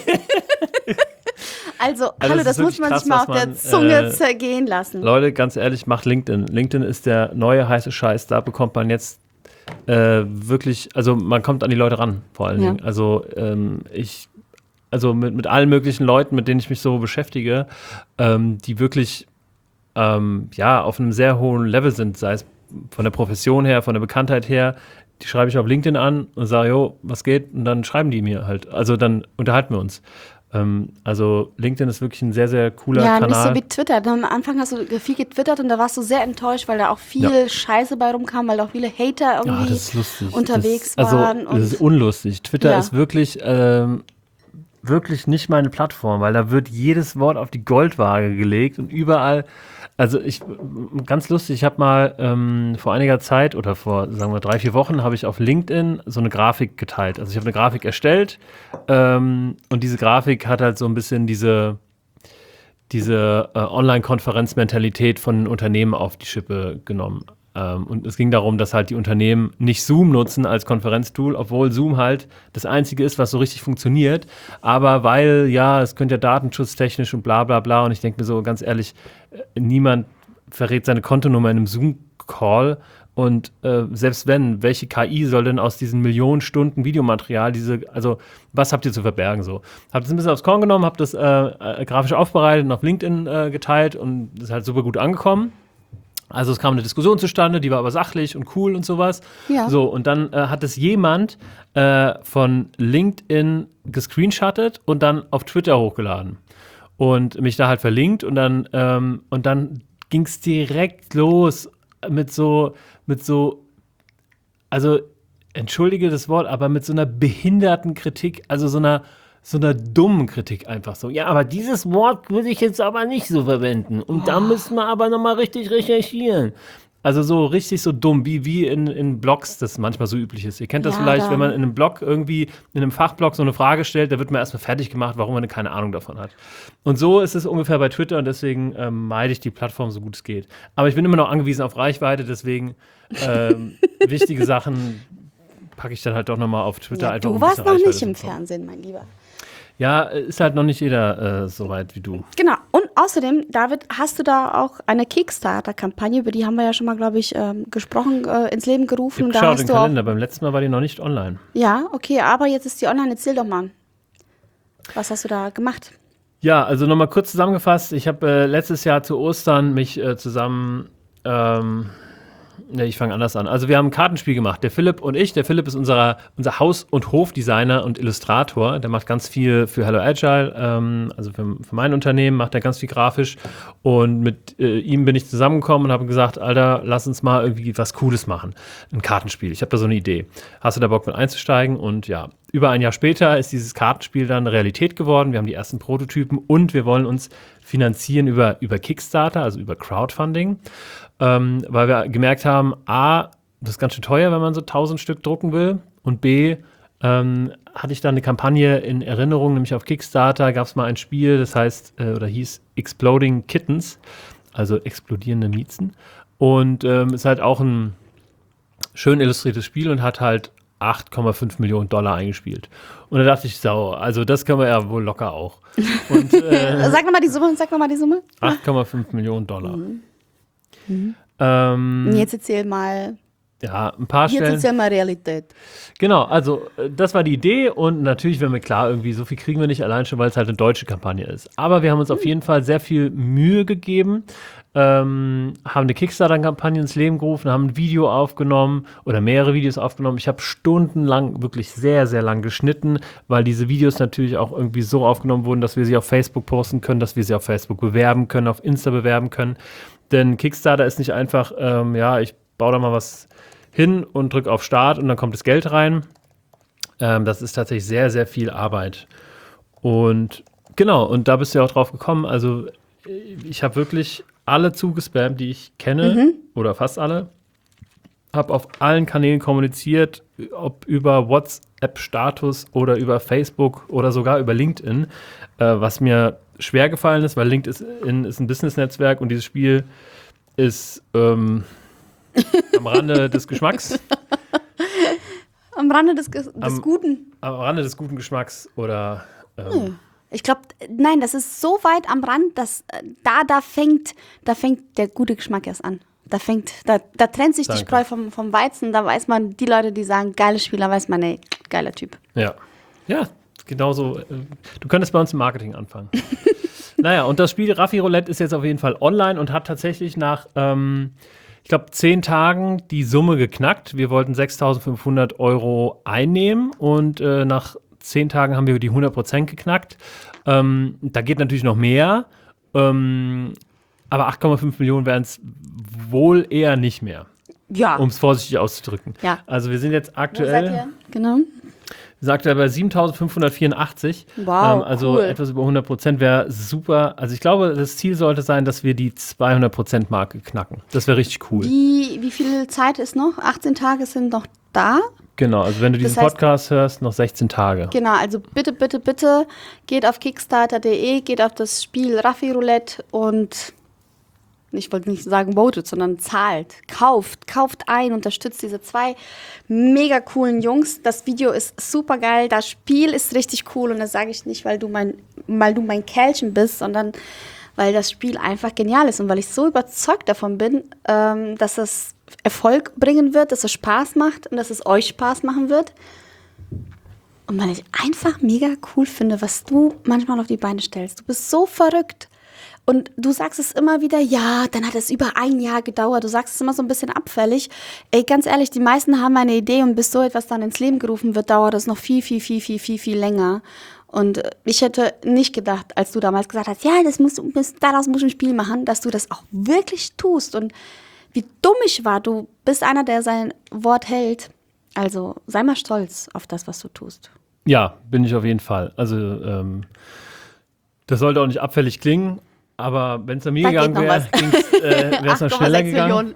Also, Also hallo, es das ist muss wirklich man krass, sich mal was auf der man, Zunge äh, zergehen lassen. Leute, ganz ehrlich, macht LinkedIn. LinkedIn ist der neue heiße Scheiß. Da bekommt man jetzt äh, wirklich, also man kommt an die Leute ran, vor allen Ja. Dingen. Also ähm, ich, also mit, mit allen möglichen Leuten, mit denen ich mich so beschäftige, ähm, die wirklich ähm, ja, auf einem sehr hohen Level sind, sei es von der Profession her, von der Bekanntheit her, die schreibe ich auf LinkedIn an und sage, jo, was geht? Und dann schreiben die mir halt. Also dann unterhalten wir uns. Ähm, also LinkedIn ist wirklich ein sehr, sehr cooler ja, Kanal. Ja, nicht so wie Twitter. Am Anfang hast du viel getwittert und da warst du sehr enttäuscht, weil da auch viel ja. Scheiße bei rumkam, weil da auch viele Hater irgendwie ja, das ist lustig. unterwegs das, waren. Also, das ist unlustig. Twitter ja. ist wirklich... Ähm, wirklich nicht meine Plattform, weil da wird jedes Wort auf die Goldwaage gelegt und überall, also ich, ganz lustig, ich habe mal ähm, vor einiger Zeit oder vor, sagen wir, drei, vier Wochen habe ich auf LinkedIn so eine Grafik geteilt. Also ich habe eine Grafik erstellt ähm, und diese Grafik hat halt so ein bisschen diese, diese äh, Online-Konferenz-Mentalität von Unternehmen auf die Schippe genommen. Um, und es ging darum, dass halt die Unternehmen nicht Zoom nutzen als Konferenztool, obwohl Zoom halt das Einzige ist, was so richtig funktioniert. Aber weil, ja, es könnte ja datenschutztechnisch und bla bla bla. Und ich denke mir so, ganz ehrlich, niemand verrät seine Kontonummer in einem Zoom-Call. Und äh, selbst wenn, welche K I soll denn aus diesen Millionen Stunden Videomaterial, diese, also was habt ihr zu verbergen so? Habt das ein bisschen aufs Korn genommen, habt das äh, äh, grafisch aufbereitet und auf LinkedIn äh, geteilt und ist halt super gut angekommen. Also es kam eine Diskussion zustande, die war aber sachlich und cool und sowas. Ja. So, und dann äh, hat es jemand äh, von LinkedIn gescreenshottet und dann auf Twitter hochgeladen. Und mich da halt verlinkt und dann, ähm, und dann ging es direkt los mit so, mit so, also entschuldige das Wort, aber mit so einer behinderten Kritik, also so einer so einer dummen Kritik einfach so. Ja, aber dieses Wort würde ich jetzt aber nicht so verwenden. Und oh. da müssen wir aber nochmal richtig recherchieren. Also so richtig so dumm, wie, wie in, in Blogs das manchmal so üblich ist. Ihr kennt das ja, vielleicht, dann. wenn man in einem Blog irgendwie, in einem Fachblog so eine Frage stellt, da wird man erstmal fertig gemacht, warum man keine Ahnung davon hat. Und so ist es ungefähr bei Twitter und deswegen ähm, meide ich die Plattform so gut es geht. Aber ich bin immer noch angewiesen auf Reichweite, deswegen ähm, wichtige Sachen packe ich dann halt doch nochmal auf Twitter. Ja, einfach du um warst noch Reichweite nicht im Fernsehen, mein Lieber. Ja, ist halt noch nicht jeder äh, so weit wie du. Genau. Und außerdem, David, hast du da auch eine Kickstarter-Kampagne, über die haben wir ja schon mal, glaube ich, ähm, gesprochen, äh, ins Leben gerufen. Ich schau den Kalender, beim letzten Mal war die noch nicht online. Ja, okay, aber jetzt ist die online. Erzähl doch mal. Was hast du da gemacht? Ja, also nochmal kurz zusammengefasst. Ich habe äh, letztes Jahr zu Ostern mich äh, zusammen... Ähm, Ne, ich fange anders an. Also wir haben ein Kartenspiel gemacht, der Philipp und ich. Der Philipp ist unser, unser Haus- und Hofdesigner und Illustrator. Der macht ganz viel für Hello Agile, ähm, also für, für mein Unternehmen macht er ganz viel grafisch. Und mit äh, ihm bin ich zusammengekommen und habe gesagt, Alter, lass uns mal irgendwie was Cooles machen. Ein Kartenspiel. Ich habe da so eine Idee. Hast du da Bock mit einzusteigen? Und ja, über ein Jahr später ist dieses Kartenspiel dann Realität geworden. Wir haben die ersten Prototypen und wir wollen uns finanzieren über, über Kickstarter, also über Crowdfunding. Ähm, weil wir gemerkt haben, A, das ist ganz schön teuer, wenn man so tausend Stück drucken will. Und B, ähm, hatte ich dann eine Kampagne in Erinnerung, nämlich auf Kickstarter gab es mal ein Spiel, das heißt, äh, oder hieß Exploding Kittens, also explodierende Miezen. Und ähm, ist halt auch ein schön illustriertes Spiel und hat halt acht Komma fünf Millionen Dollar eingespielt. Und da dachte ich, sau, also das können wir ja wohl locker auch. Und, äh, sag nochmal die Summe, sag nochmal die Summe. acht Komma fünf Millionen Dollar. Mhm. Mhm. Ähm, Jetzt erzähl mal. Ja, ein paar Stellen. Jetzt erzähl mal Realität. Genau, also das war die Idee und natürlich wäre mir klar, irgendwie so viel kriegen wir nicht, allein schon, weil es halt eine deutsche Kampagne ist. Aber wir haben uns auf jeden Fall sehr viel Mühe gegeben, ähm, haben eine Kickstarter-Kampagne ins Leben gerufen, haben ein Video aufgenommen oder mehrere Videos aufgenommen. Ich habe stundenlang, wirklich sehr, sehr lang geschnitten, weil diese Videos natürlich auch irgendwie so aufgenommen wurden, dass wir sie auf Facebook posten können, dass wir sie auf Facebook bewerben können, auf Insta bewerben können. Denn Kickstarter ist nicht einfach, ähm, ja, ich baue da mal was hin und drücke auf Start und dann kommt das Geld rein. Ähm, das ist tatsächlich sehr, sehr viel Arbeit. Und genau, und da bist du ja auch drauf gekommen. Also ich habe wirklich alle zugespammt, die ich kenne, mhm. oder fast alle. Habe auf allen Kanälen kommuniziert, ob über WhatsApp-Status oder über Facebook oder sogar über LinkedIn, äh, was mir schwer gefallen ist, weil LinkedIn ist ein Business-Netzwerk und dieses Spiel ist ähm, am Rande des Geschmacks. Am Rande des, des am, Guten. Am Rande des guten Geschmacks oder ähm, hm. Ich glaube, nein, das ist so weit am Rand, dass da, da fängt, da fängt der gute Geschmack erst an. Da fängt, da, da trennt sich Danke. die Spreu vom, vom Weizen, da weiß man, die Leute, die sagen, geiles Spiel, da weiß man, ey, geiler Typ. Ja. Ja, genauso. Du könntest bei uns im Marketing anfangen. Naja, und das Spiel Raffi Roulette ist jetzt auf jeden Fall online und hat tatsächlich nach, ähm, ich glaube, zehn Tagen die Summe geknackt. Wir wollten sechstausendfünfhundert Euro einnehmen und äh, nach zehn Tagen haben wir die hundert Prozent geknackt. Ähm, da geht natürlich noch mehr, ähm, aber acht Komma fünf Millionen wären es wohl eher nicht mehr. Ja. Um es vorsichtig auszudrücken. Ja. Also wir sind jetzt aktuell, Wo seid ihr? Genau. sagt er, bei siebentausendfünfhundertvierundachtzig. Wow, ähm, also cool. etwas über hundert Prozent wäre super. Also ich glaube, das Ziel sollte sein, dass wir die zweihundert Prozent Marke knacken. Das wäre richtig cool. Wie, wie viel Zeit ist noch? achtzehn Tage sind noch da. Genau, also wenn du diesen Das heißt- Podcast hörst, noch sechzehn Tage. Genau, also bitte, bitte, bitte geht auf kickstarter punkt de, geht auf das Spiel Raffi Roulette und ich wollte nicht sagen votet, sondern zahlt, kauft, kauft ein, unterstützt diese zwei mega coolen Jungs. Das Video ist super geil, das Spiel ist richtig cool und das sage ich nicht, weil du mein, weil du mein Kerlchen bist, sondern weil das Spiel einfach genial ist und weil ich so überzeugt davon bin, ähm, dass es Erfolg bringen wird, dass es Spaß macht und dass es euch Spaß machen wird. Und weil ich einfach mega cool finde, was du manchmal auf die Beine stellst. Du bist so verrückt. Und du sagst es immer wieder, ja, dann hat es über ein Jahr gedauert. Du sagst es immer so ein bisschen abfällig. Ey, ganz ehrlich, die meisten haben eine Idee und bis so etwas dann ins Leben gerufen wird, dauert es noch viel, viel, viel, viel, viel, viel länger. Und ich hätte nicht gedacht, als du damals gesagt hast, ja, das musst, musst, daraus musst du ein Spiel machen, dass du das auch wirklich tust. Und wie dumm ich war, du bist einer, der sein Wort hält. Also sei mal stolz auf das, was du tust. Ja, bin ich auf jeden Fall. Also ähm, das sollte auch nicht abfällig klingen, aber wenn es an mir Da gegangen geht noch wäre, äh, wäre es noch schneller gegangen.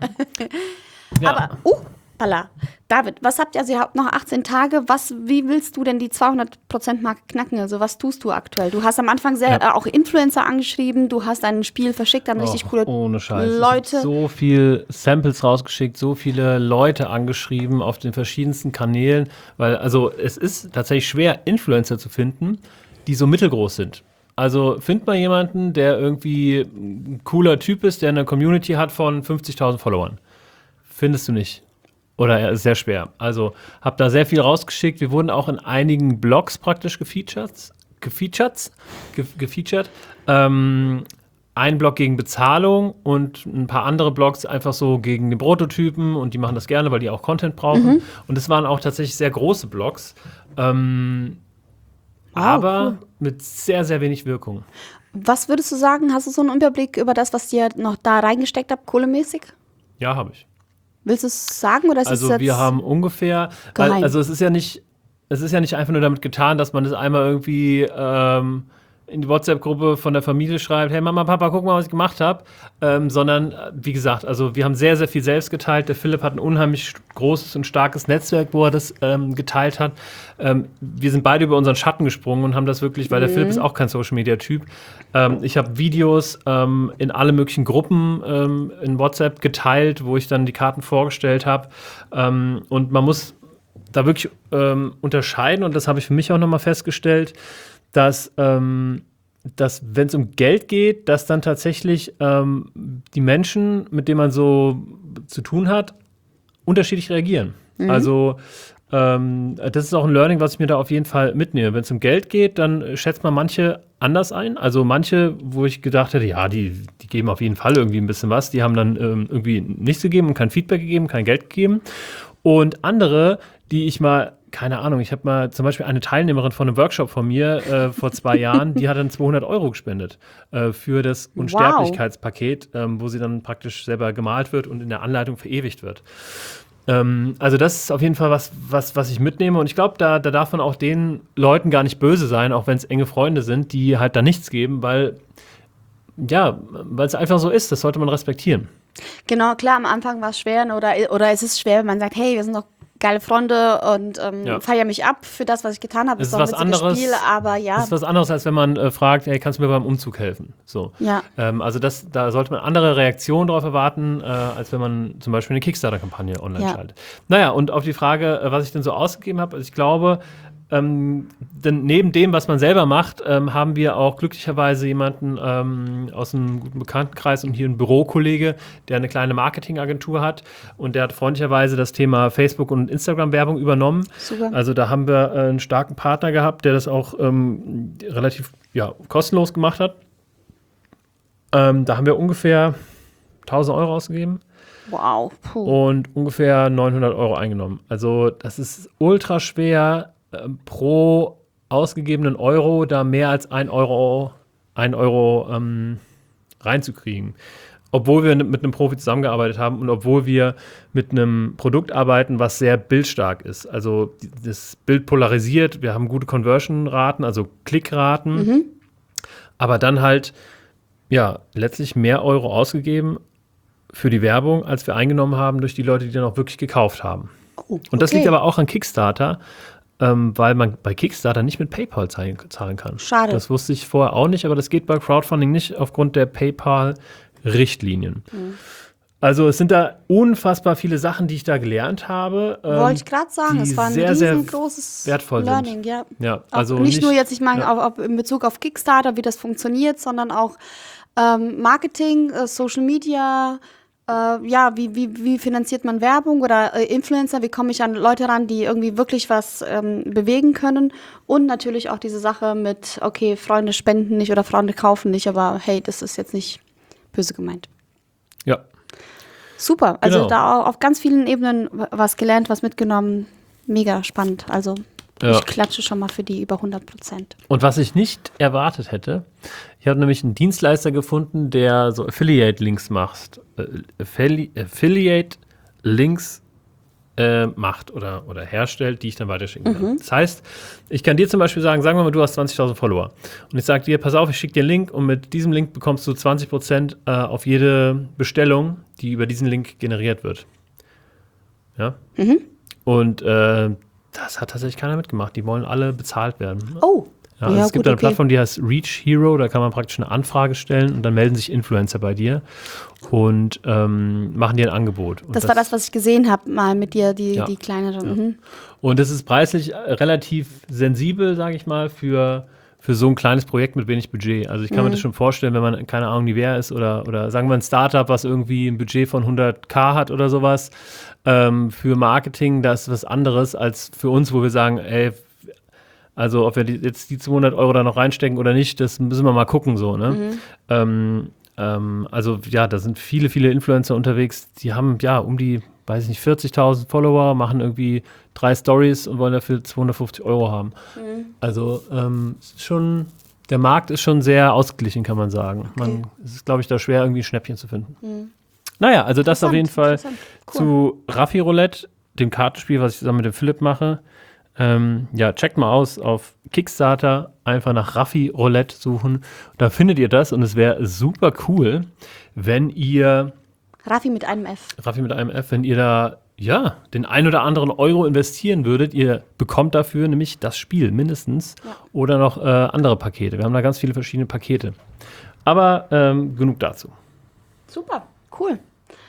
Ja. Aber, uh, Palla. David, was habt ihr, also ihr habt noch achtzehn Tage, was, wie willst du denn die zweihundert Prozent Marke knacken? Also was tust du aktuell? Du hast am Anfang sehr, Ja. äh, auch Influencer angeschrieben, du hast ein Spiel verschickt an richtig Och, coole ohne Scheiß. Leute. Ich hab so viel Samples rausgeschickt, so viele Leute angeschrieben auf den verschiedensten Kanälen, weil also es ist tatsächlich schwer, Influencer zu finden, die so mittelgroß sind. Also find mal jemanden, der irgendwie ein cooler Typ ist, der eine Community hat von fünfzigtausend Followern. Findest du nicht. Oder ja, ist sehr schwer. Also hab da sehr viel rausgeschickt. Wir wurden auch in einigen Blogs praktisch gefeatured. Gefeatured. Ge gefeatured. Ähm, ein Blog gegen Bezahlung und ein paar andere Blogs einfach so gegen den Prototypen und die machen das gerne, weil die auch Content brauchen. Mhm. Und es waren auch tatsächlich sehr große Blogs. Ähm, Wow, aber cool. mit sehr, sehr wenig Wirkung. Was würdest du sagen, hast du so einen Überblick über das, was ihr noch da reingesteckt habt, kohlemäßig? Ja, habe ich. Willst du es sagen oder ist Also es jetzt wir haben ungefähr, weil, geheim? also es ist ja nicht, es ist ja nicht einfach nur damit getan, dass man das einmal irgendwie ähm, in die WhatsApp-Gruppe von der Familie schreibt, hey Mama, Papa, guck mal, was ich gemacht habe, ähm, sondern wie gesagt, also wir haben sehr, sehr viel selbst geteilt. Der Philipp hat ein unheimlich großes und starkes Netzwerk, wo er das ähm, geteilt hat. Ähm, wir sind beide über unseren Schatten gesprungen und haben das wirklich, weil der Mhm. Philipp ist auch kein Social-Media-Typ. Ähm, ich habe Videos ähm, in alle möglichen Gruppen ähm, in WhatsApp geteilt, wo ich dann die Karten vorgestellt habe. Ähm, und man muss da wirklich ähm, unterscheiden, und das habe ich für mich auch nochmal festgestellt, dass, ähm, dass wenn es um Geld geht, dass dann tatsächlich ähm, die Menschen, mit denen man so zu tun hat, unterschiedlich reagieren. Mhm. Also ähm, das ist auch ein Learning, was ich mir da auf jeden Fall mitnehme. Wenn es um Geld geht, dann schätzt man manche anders ein. Also manche, wo ich gedacht hätte, ja, die, die geben auf jeden Fall irgendwie ein bisschen was, die haben dann ähm, irgendwie nichts gegeben und kein Feedback gegeben, kein Geld gegeben. Und andere, die ich mal, keine Ahnung, ich habe mal zum Beispiel eine Teilnehmerin von einem Workshop von mir äh, vor zwei Jahren, die hat dann zweihundert Euro gespendet äh, für das Unsterblichkeitspaket, ähm, wo sie dann praktisch selber gemalt wird und in der Anleitung verewigt wird. Ähm, also das ist auf jeden Fall was, was, was ich mitnehme. Und ich glaube, da, da darf man auch den Leuten gar nicht böse sein, auch wenn es enge Freunde sind, die halt da nichts geben, weil ja, weil es einfach so ist, das sollte man respektieren. Genau, klar, am Anfang war es schwer oder, oder es ist schwer, wenn man sagt, hey, wir sind doch geile Freunde und ähm, ja. feier mich ab für das, was ich getan habe. Das ist doch ein was anderes, Spiel, aber ja. Das ist was anderes, als wenn man äh, fragt, hey, kannst du mir beim Umzug helfen? So. Ja. Ähm, also das, da sollte man andere Reaktionen darauf erwarten, äh, als wenn man zum Beispiel eine Kickstarter-Kampagne online ja. schaltet. Naja, und auf die Frage, äh, was ich denn so ausgegeben habe, also ich glaube, Ähm, denn neben dem, was man selber macht, ähm, haben wir auch glücklicherweise jemanden ähm, aus einem guten Bekanntenkreis und hier ein Bürokollege, der eine kleine Marketingagentur hat, und der hat freundlicherweise das Thema Facebook- und Instagram-Werbung übernommen. Super. Also da haben wir äh, einen starken Partner gehabt, der das auch ähm, relativ ja, kostenlos gemacht hat. Ähm, da haben wir ungefähr tausend Euro ausgegeben. Wow. Puh. Und ungefähr neunhundert Euro eingenommen. Also das ist ultra schwer, pro ausgegebenen Euro da mehr als ein Euro, ein Euro ähm, reinzukriegen. Obwohl wir mit einem Profi zusammengearbeitet haben und obwohl wir mit einem Produkt arbeiten, was sehr bildstark ist. Also das Bild polarisiert, wir haben gute Conversion-Raten, also Klickraten, mhm. aber dann halt ja letztlich mehr Euro ausgegeben für die Werbung, als wir eingenommen haben durch die Leute, die dann auch wirklich gekauft haben. Oh, okay. Und das liegt aber auch an Kickstarter, ähm, weil man bei Kickstarter nicht mit PayPal zahlen, zahlen kann. Schade. Das wusste ich vorher auch nicht, aber das geht bei Crowdfunding nicht aufgrund der PayPal-Richtlinien. Mhm. Also es sind da unfassbar viele Sachen, die ich da gelernt habe. Ähm, Wollte ich gerade sagen, es war ein sehr, riesengroßes sehr wertvoll Learning. Sind. Ja. Ja, also nicht, nicht nur jetzt, ich meine, ja. auf, auf, in Bezug auf Kickstarter, wie das funktioniert, sondern auch ähm, Marketing, äh, Social Media, äh, ja, wie, wie, wie finanziert man Werbung oder äh, Influencer, wie komme ich an Leute ran, die irgendwie wirklich was ähm, bewegen können und natürlich auch diese Sache mit, okay, Freunde spenden nicht oder Freunde kaufen nicht, aber hey, das ist jetzt nicht böse gemeint. Ja. Super, also genau. da auf ganz vielen Ebenen was gelernt, was mitgenommen, mega spannend, also ja. Ich klatsche schon mal für die über hundert Prozent. Und was ich nicht erwartet hätte, ich habe nämlich einen Dienstleister gefunden, der so Affiliate-Links macht, äh, Affili- Affiliate-Links äh, macht oder, oder herstellt, die ich dann weiterschicken kann. Mhm. Das heißt, ich kann dir zum Beispiel sagen, sagen wir mal, du hast zwanzigtausend Follower und ich sage dir, pass auf, ich schicke dir einen Link und mit diesem Link bekommst du zwanzig Prozent äh, auf jede Bestellung, die über diesen Link generiert wird. Ja? Mhm. Und äh, das hat tatsächlich keiner mitgemacht. Die wollen alle bezahlt werden. Oh. Ja, also ja, es gibt gut, eine okay. Plattform, die heißt Reach Hero, da kann man praktisch eine Anfrage stellen und dann melden sich Influencer bei dir und ähm, machen dir ein Angebot. Und das, das war das, was ich gesehen habe, mal mit dir, die, ja. die kleineren. Ja. Mhm. Und das ist preislich relativ sensibel, sage ich mal, für, für so ein kleines Projekt mit wenig Budget. Also ich kann mhm. mir das schon vorstellen, wenn man, keine Ahnung, Nivea ist oder, oder sagen wir ein Startup, was irgendwie ein Budget von hunderttausend hat oder sowas, ähm, für Marketing, das ist was anderes als für uns, wo wir sagen, ey, also ob wir die, jetzt die zweihundert Euro da noch reinstecken oder nicht, das müssen wir mal gucken so, ne? Mhm. Ähm, ähm, also ja, da sind viele, viele Influencer unterwegs, die haben ja um die, weiß ich nicht, vierzigtausend Follower, machen irgendwie drei Stories und wollen dafür zweihundertfünfzig Euro haben. Mhm. Also ähm, schon, der Markt ist schon sehr ausgeglichen, kann man sagen. Okay. Man, es ist, glaube ich, da schwer, irgendwie ein Schnäppchen zu finden. Mhm. Naja, also das auf jeden Fall cool. Zu Raffi Roulette, dem Kartenspiel, was ich zusammen mit dem Philipp mache. Ähm, ja, checkt mal aus auf Kickstarter, einfach nach Raffi Roulette suchen. Da findet ihr das und es wäre super cool, wenn ihr Raffi mit einem F. Raffi mit einem F, wenn ihr da ja den ein oder anderen Euro investieren würdet. Ihr bekommt dafür nämlich das Spiel mindestens ja. oder noch äh, andere Pakete. Wir haben da ganz viele verschiedene Pakete. Aber ähm, genug dazu. Super, cool.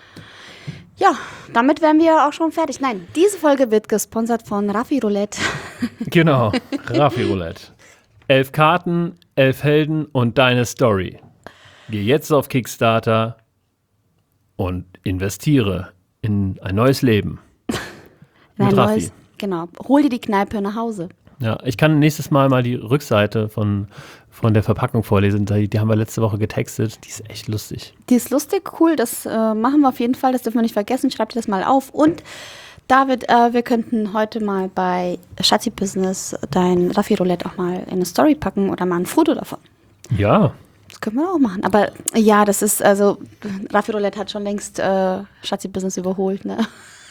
Ja, damit wären wir auch schon fertig. Nein, diese Folge wird gesponsert von Raffi Roulette. Genau, Raffi Roulette. Elf Karten, elf Helden und deine Story. Geh jetzt auf Kickstarter und investiere in ein neues Leben. In ein neues, genau. Hol dir die Kneipe nach Hause. Ja, ich kann nächstes Mal mal die Rückseite von, von der Verpackung vorlesen. Die, die haben wir letzte Woche getextet. Die ist echt lustig. Die ist lustig, cool. Das äh, machen wir auf jeden Fall. Das dürfen wir nicht vergessen. Schreibt dir das mal auf. Und David, äh, wir könnten heute mal bei Schatzi Business dein Raffi Roulette auch mal in eine Story packen oder mal ein Foto davon. Ja. Das können wir auch machen. Aber ja, das ist, also Raffi Roulette hat schon längst äh, Schatzi Business überholt, ne?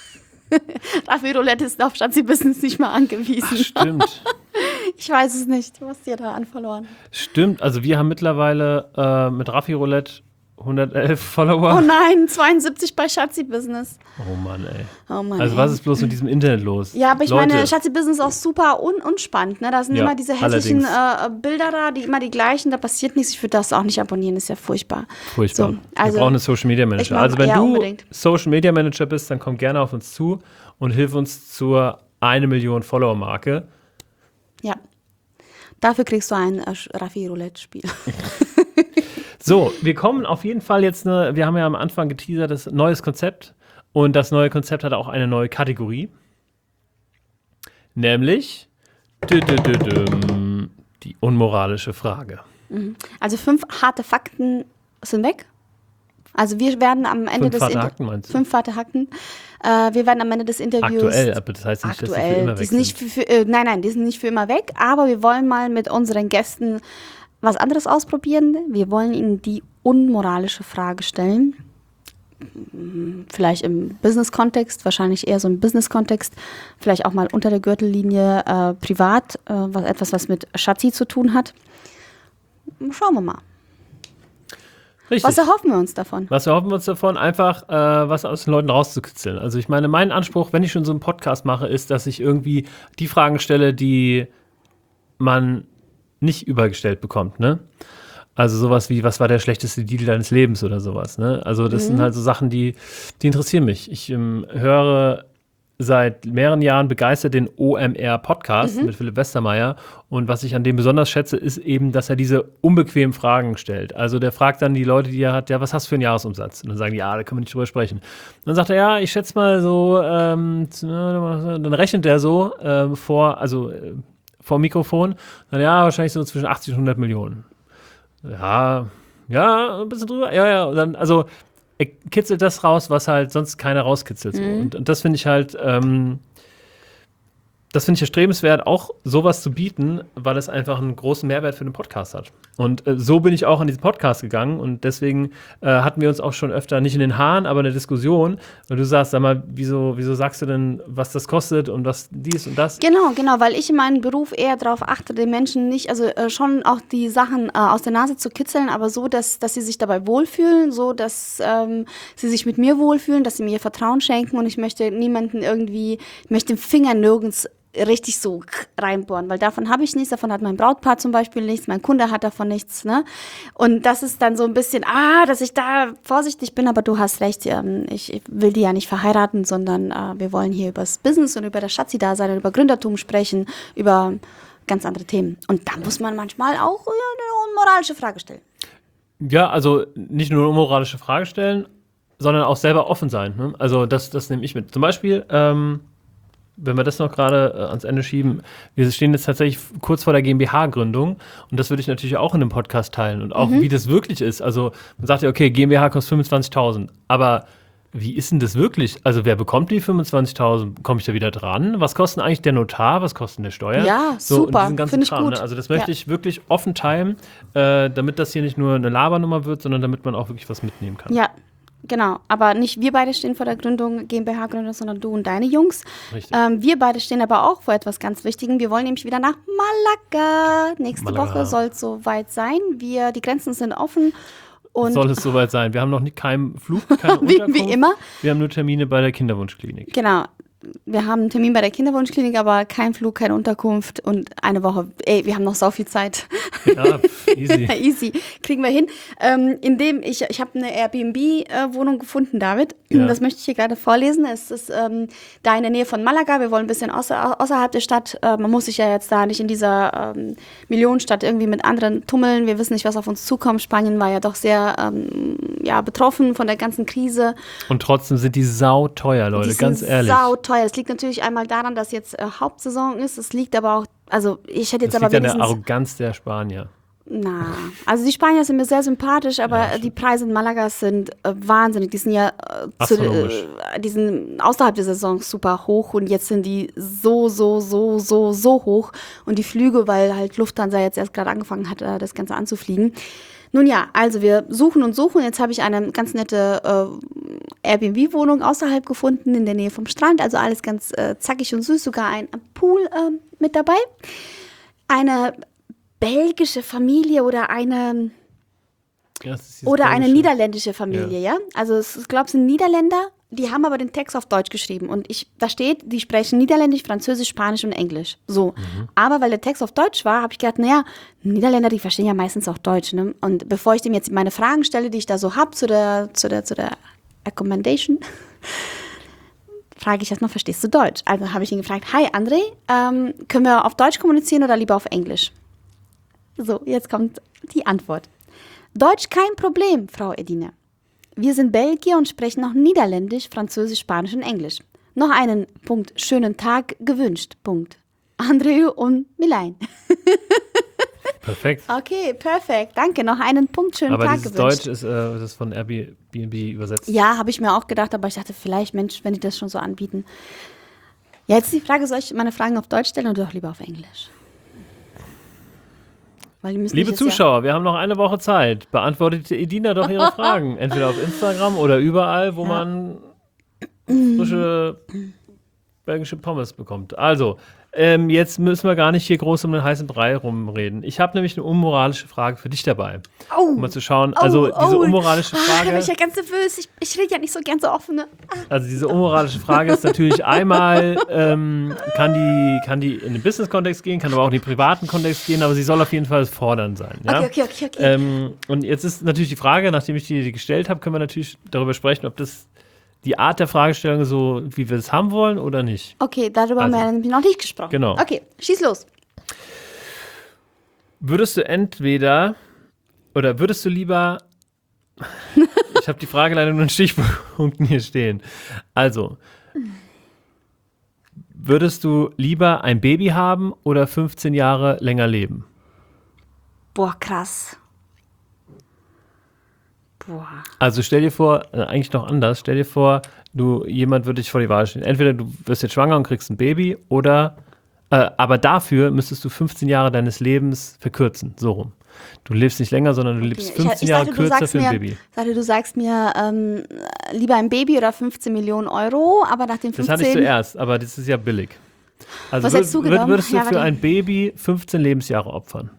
Raffi Roulette ist auf Schatzi Business nicht mehr angewiesen. Ach, stimmt. Ich weiß es nicht, was dir da an verloren. Stimmt, also wir haben mittlerweile äh, mit Raffi Roulette hundertelf Follower. Oh nein, zweiundsiebzig bei Schatzi Business. Oh Mann, ey. Oh Mann, also ey. Was ist bloß mit diesem Internet los? Ja, aber ich Leute. meine, Schatzi Business ist auch super un- unspannend. Ne? Da sind ja, immer diese hässlichen äh, Bilder da, die immer die gleichen, da passiert nichts. Ich würde das auch nicht abonnieren, ist ja furchtbar. Furchtbar. So, also, wir brauchen einen Social Media Manager. Mach, also wenn ja, du unbedingt. Social Media Manager bist, dann komm gerne auf uns zu und hilf uns zur eine Million Follower Marke. Ja. Dafür kriegst du ein äh, Raffi Roulette Spiel. So, wir kommen auf jeden Fall jetzt, eine, wir haben ja am Anfang geteasert, das neues Konzept. Und das neue Konzept hat auch eine neue Kategorie. Nämlich die unmoralische Frage. Also fünf harte Fakten sind weg. Also wir werden am Ende fünf des harte Inter- Haken, meinst du? Fünf harte Haken. Äh, wir werden am Ende des Interviews... Aktuell, aber das heißt nicht, aktuell, dass sie für immer die weg sind. Nicht sind. für, für, äh, nein, nein, die sind nicht für immer weg, aber wir wollen mal mit unseren Gästen was anderes ausprobieren. Wir wollen ihnen die unmoralische Frage stellen. Vielleicht im Business-Kontext, wahrscheinlich eher so im Business-Kontext, vielleicht auch mal unter der Gürtellinie äh, privat, äh, was, etwas, was mit Schatzi zu tun hat. Schauen wir mal. Richtig. Was erhoffen wir uns davon? Was erhoffen wir uns davon? Einfach äh, was aus den Leuten rauszukitzeln. Also ich meine, mein Anspruch, wenn ich schon so einen Podcast mache, ist, dass ich irgendwie die Fragen stelle, die man nicht übergestellt bekommt, ne? Also sowas wie, was war der schlechteste Deal deines Lebens oder sowas, ne? Also das mhm. sind halt so Sachen, die, die interessieren mich. Ich ähm, höre seit mehreren Jahren begeistert den O M R-Podcast mhm. mit Philipp Westermeier. Und was ich an dem besonders schätze, ist eben, dass er diese unbequemen Fragen stellt. Also der fragt dann die Leute, die er hat, ja, was hast du für einen Jahresumsatz? Und dann sagen die, ja, da können wir nicht drüber sprechen. Und dann sagt er, ja, ich schätze mal so, ähm, dann rechnet er so äh, vor, also äh, vor dem Mikrofon, dann ja, wahrscheinlich so zwischen achtzig und hundert Millionen. Ja, ja, ein bisschen drüber. Ja, ja, und dann, also er kitzelt das raus, was halt sonst keiner rauskitzelt. So. Mhm. Und, und das finde ich halt, ähm, das finde ich erstrebenswert, auch sowas zu bieten, weil es einfach einen großen Mehrwert für den Podcast hat. Und äh, so bin ich auch an diesen Podcast gegangen und deswegen äh, hatten wir uns auch schon öfter, nicht in den Haaren, aber in der Diskussion, weil du sagst, sag mal, wieso, wieso sagst du denn, was das kostet und was dies und das? Genau, genau, weil ich in meinem Beruf eher darauf achte, den Menschen nicht, also äh, schon auch die Sachen äh, aus der Nase zu kitzeln, aber so, dass, dass sie sich dabei wohlfühlen, so, dass ähm, sie sich mit mir wohlfühlen, dass sie mir Vertrauen schenken und ich möchte niemanden irgendwie, ich möchte den Finger nirgends richtig so reinbohren, weil davon habe ich nichts, davon hat mein Brautpaar zum Beispiel nichts, mein Kunde hat davon nichts, ne? Und das ist dann so ein bisschen, ah, dass ich da vorsichtig bin, aber du hast recht, ähm, ich, ich will die ja nicht verheiraten, sondern äh, wir wollen hier über das Business und über das Schatzi-Dasein und über Gründertum sprechen, über ganz andere Themen. Und da muss man manchmal auch ja, eine unmoralische Frage stellen. Ja, also nicht nur eine unmoralische Frage stellen, sondern auch selber offen sein, ne? Also das, das nehme ich mit. Zum Beispiel, ähm, wenn wir das noch gerade äh, ans Ende schieben, wir stehen jetzt tatsächlich kurz vor der GmbH-Gründung und das würde ich natürlich auch in dem Podcast teilen und auch, mhm. wie das wirklich ist. Also man sagt ja, okay, GmbH kostet fünfundzwanzigtausend, aber wie ist denn das wirklich? Also wer bekommt die fünfundzwanzigtausend? Komme ich da wieder dran? Was kostet eigentlich der Notar? Was kostet der Steuer? Ja, so, super, finde ich Kram, gut. Ne? Also das möchte ja. ich wirklich offen teilen, äh, damit das hier nicht nur eine Labernummer wird, sondern damit man auch wirklich was mitnehmen kann. Ja. Genau, aber nicht wir beide stehen vor der Gründung, GmbH-Gründung, sondern du und deine Jungs. Ähm, wir beide stehen aber auch vor etwas ganz Wichtigem. Wir wollen nämlich wieder nach Malaga. Nächste Malaga. Woche soll es soweit sein. Wir, die Grenzen sind offen. Und soll es soweit sein. Wir haben noch nie keinen Flug, keine wie, Unterkunft. wie immer. Wir haben nur Termine bei der Kinderwunschklinik. Genau. Wir haben einen Termin bei der Kinderwunschklinik, aber kein Flug, keine Unterkunft und eine Woche. Ey, wir haben noch so viel Zeit. Ja, easy. Easy. Kriegen wir hin. Ähm, indem ich, ich habe eine Airbnb-Wohnung gefunden, David. Ja. Das möchte ich hier gerade vorlesen. Es ist ähm, da in der Nähe von Malaga. Wir wollen ein bisschen außer, außerhalb der Stadt. Äh, man muss sich ja jetzt da nicht in dieser ähm, Millionenstadt irgendwie mit anderen tummeln. Wir wissen nicht, was auf uns zukommt. Spanien war ja doch sehr ähm, ja, betroffen von der ganzen Krise. Und trotzdem sind die sau teuer, Leute, die ganz sind ehrlich. Sau teuer. Es liegt natürlich einmal daran, dass jetzt äh, Hauptsaison ist. Es liegt aber auch, also ich hätte jetzt das aber liegt wenigstens... an der Arroganz der Spanier. Na, also die Spanier sind mir sehr sympathisch, aber ja, die Preise in Malaga sind äh, wahnsinnig. Die sind ja äh, zu, äh, die sind außerhalb der Saison super hoch und jetzt sind die so, so, so, so, so hoch. Und die Flüge, weil halt Lufthansa jetzt erst gerade angefangen hat, äh, das Ganze anzufliegen. Nun ja, also wir suchen und suchen. Jetzt habe ich eine ganz nette äh, Airbnb-Wohnung außerhalb gefunden, in der Nähe vom Strand. Also alles ganz äh, zackig und süß, sogar ein Pool äh, mit dabei. Eine belgische Familie oder eine ja, das ist oder belgische. eine niederländische Familie, ja. ja? Also ich glaube, es sind Niederländer, die haben aber den Text auf Deutsch geschrieben und ich, da steht, die sprechen Niederländisch, Französisch, Spanisch und Englisch. So. Mhm. Aber weil der Text auf Deutsch war, habe ich gedacht, naja, Niederländer, die verstehen ja meistens auch Deutsch, ne? Und bevor ich dem jetzt meine Fragen stelle, die ich da so habe zu der, zu der, zu der Accommodation, frage ich erstmal, verstehst du Deutsch? Also habe ich ihn gefragt, hi André, ähm, können wir auf Deutsch kommunizieren oder lieber auf Englisch? So, jetzt kommt die Antwort. Deutsch kein Problem, Frau Edina. Wir sind Belgier und sprechen noch Niederländisch, Französisch, Spanisch und Englisch. Noch einen Punkt, schönen Tag gewünscht, Punkt. André und Milein. Perfekt. Okay, perfekt. Danke. Noch einen Punkt. Schönen aber Tag dieses gewünscht. Deutsch ist, äh, das ist von Airbnb übersetzt. Ja, habe ich mir auch gedacht, aber ich dachte, vielleicht, Mensch, wenn die das schon so anbieten. Ja, jetzt die Frage, soll ich meine Fragen auf Deutsch stellen oder doch lieber auf Englisch? Weil die müssen Liebe mich jetzt Zuschauer, wir haben noch eine Woche Zeit. Beantwortet Edina doch ihre Fragen. Entweder auf Instagram oder überall, wo Ja. man frische belgische Pommes bekommt. Also, ähm, jetzt müssen wir gar nicht hier groß um den heißen Brei rumreden. Ich habe nämlich eine unmoralische Frage für dich dabei. Oh. Um mal zu schauen, also Oh, diese oh. unmoralische Ah, da Frage, bin ich ja ganz nervös. Ich, ich rede ja nicht so gern so offen. Ne? Ah. also diese unmoralische Frage ist natürlich einmal, ähm, kann die, kann die in den Business-Kontext gehen, kann aber auch in den privaten Kontext gehen, aber sie soll auf jeden Fall fordernd sein. Ja? Okay, okay, okay, okay. Ähm, und jetzt ist natürlich die Frage, nachdem ich die, die gestellt habe, können wir natürlich darüber sprechen, ob das die Art der Fragestellung so, wie wir es haben wollen oder nicht. Okay, darüber Also, haben wir noch nicht gesprochen. genau. Okay, schieß los. Würdest du entweder oder würdest du lieber ich habe die Frage leider nur in Stichpunkten hier stehen. Also, würdest du lieber ein Baby haben oder fünfzehn Jahre länger leben? Boah, krass. Boah. Also stell dir vor, äh, eigentlich noch anders, stell dir vor, du, jemand würde dich vor die Wahl stellen. Entweder du wirst jetzt schwanger und kriegst ein Baby oder, äh, aber dafür müsstest du fünfzehn Jahre deines Lebens verkürzen, so rum. Du lebst nicht länger, sondern du lebst Ich- fünfzehn ich Jahre dachte, du kürzer sagst für ein mir, Baby. Ich dachte, du sagst mir ähm, lieber ein Baby oder fünfzehn Millionen Euro, aber nach den Das fünfzehn... hatte ich zuerst, aber das ist ja billig. Also Was würd- hättest du würd- genommen? würdest du Ja, für warte. ein Baby fünfzehn Lebensjahre opfern?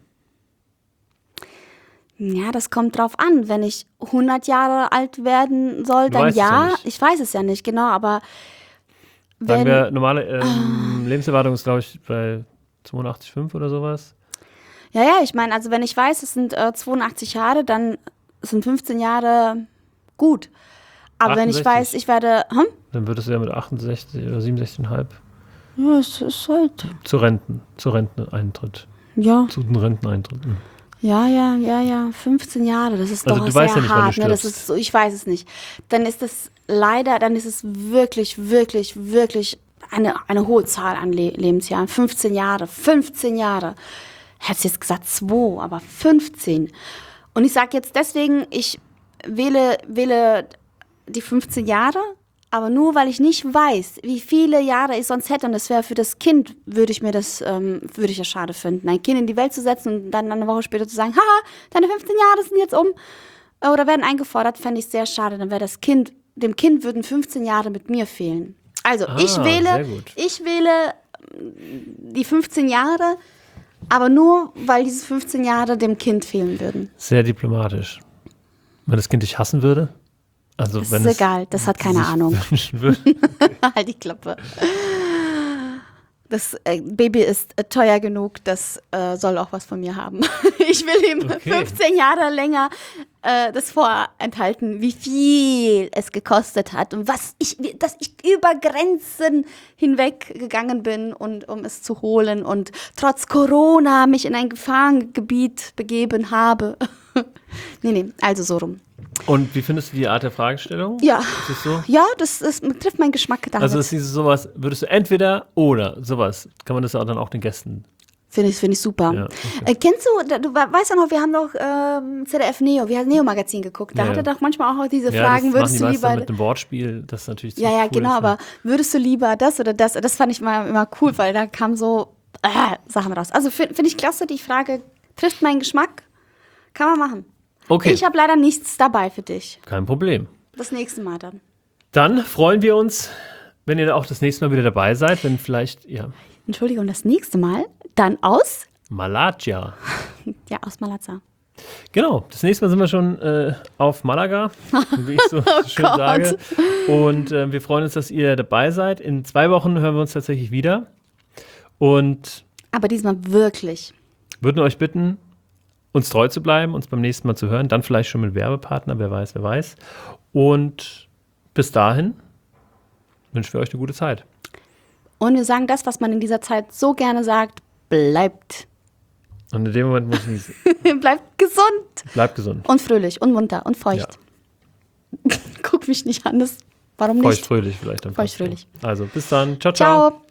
Ja, das kommt drauf an. Wenn ich hundert Jahre alt werden soll, Du dann weißt es ja ja. nicht. Ich weiß es ja nicht, genau, aber Sagen wenn... wir, normale ähm, Lebenserwartung ist, glaube ich, bei zweiundachtzig Komma fünf oder sowas. Ja, ja, ich meine, also wenn ich weiß, es sind äh, zweiundachtzig Jahre, dann sind fünfzehn Jahre gut. Aber wenn ich achtundsechzig. weiß, ich werde... Hm? Dann würdest du ja mit achtundsechzig oder siebenundsechzig Komma fünf Ja, es ist halt... zu Renten, zu Renteneintritt, Ja, zu den Renteneintritt. hm. ja, ja, ja, ja, fünfzehn Jahre, das ist Also doch du sehr weißt ja nicht, wann du hart. Ne? Das stirbst. ist so, ich weiß es nicht. Dann ist es leider, dann ist es wirklich, wirklich, wirklich eine, eine hohe Zahl an Le Lebensjahren. fünfzehn Jahre, fünfzehn Jahre. Hättest jetzt gesagt zwei, aber fünfzehn. Und ich sage jetzt deswegen, ich wähle, wähle die fünfzehn Jahre, aber nur, weil ich nicht weiß, wie viele Jahre ich sonst hätte. Und das wäre für das Kind, würde ich mir das, ähm, würde ich ja schade finden, ein Kind in die Welt zu setzen und dann eine Woche später zu sagen, haha, deine fünfzehn Jahre sind jetzt um äh, oder werden eingefordert, fände ich sehr schade. Dann wäre das Kind, dem Kind würden fünfzehn Jahre mit mir fehlen. Also Ah, ich sehr wähle, gut. ich wähle mm, die fünfzehn Jahre, aber nur, weil diese fünfzehn Jahre dem Kind fehlen würden. Sehr diplomatisch. Wenn das Kind dich hassen würde? Also Das wenn ist es egal, das hat keine sich Ahnung. wünschen würde. Halt die Klappe. Das äh, Baby ist äh, teuer genug, das äh, soll auch was von mir haben. Ich will ihm Okay. fünfzehn Jahre länger äh, das vorenthalten, wie viel es gekostet hat und was ich, wie- dass ich über Grenzen hinweg gegangen bin, und, um es zu holen und trotz Corona mich in ein Gefahrengebiet begeben habe. nee, nee, also so rum. Und wie findest du die Art der Fragestellung? Ja, Ist es so? ja, das, das trifft meinen Geschmack damit. Also ist dieses sowas, würdest du entweder oder sowas, kann man das auch dann auch den Gästen. Finde ich, finde ich super. Ja, okay. äh, kennst du, da- du we- weißt ja noch, wir haben doch ähm, Z D F Neo, wir haben Neo-Magazin geguckt. Da Ja, hat er ja. doch manchmal auch diese Ja, Fragen, das würdest machen die du meisten lieber. mit dem Wortspiel, das ist natürlich Ja, ziemlich ja, cool, genau, ist, ne? aber würdest du lieber das oder das? Das fand ich mal immer cool, weil da kamen so äh, Sachen raus. Also finde find ich klasse, die Frage trifft meinen Geschmack. Kann man machen. Okay, Ich habe leider nichts dabei für dich. kein Problem. Das nächste Mal dann. Dann freuen wir uns, wenn ihr auch das nächste Mal wieder dabei seid, wenn vielleicht, ja, Entschuldigung, das nächste Mal dann aus, Malatya. ja, aus Malazza. Genau, das nächste Mal sind wir schon äh, auf Malaga, wie ich so schön Gott. sage. Und äh, wir freuen uns, dass ihr dabei seid. In zwei Wochen hören wir uns tatsächlich wieder. Und Aber diesmal wirklich. würden euch bitten, uns treu zu bleiben, uns beim nächsten Mal zu hören. Dann vielleicht schon mit Werbepartner, wer weiß, wer weiß. Und bis dahin wünschen wir euch eine gute Zeit. Und wir sagen das, was man in dieser Zeit so gerne sagt, bleibt. Und in dem Moment muss ich, Bleibt gesund bleibt gesund. und fröhlich und munter und feucht. Guck mich nicht an, das, warum Feucht nicht? fröhlich vielleicht. Dann Feucht fast so. fröhlich. Also bis dann. Ciao, ciao. Ciao.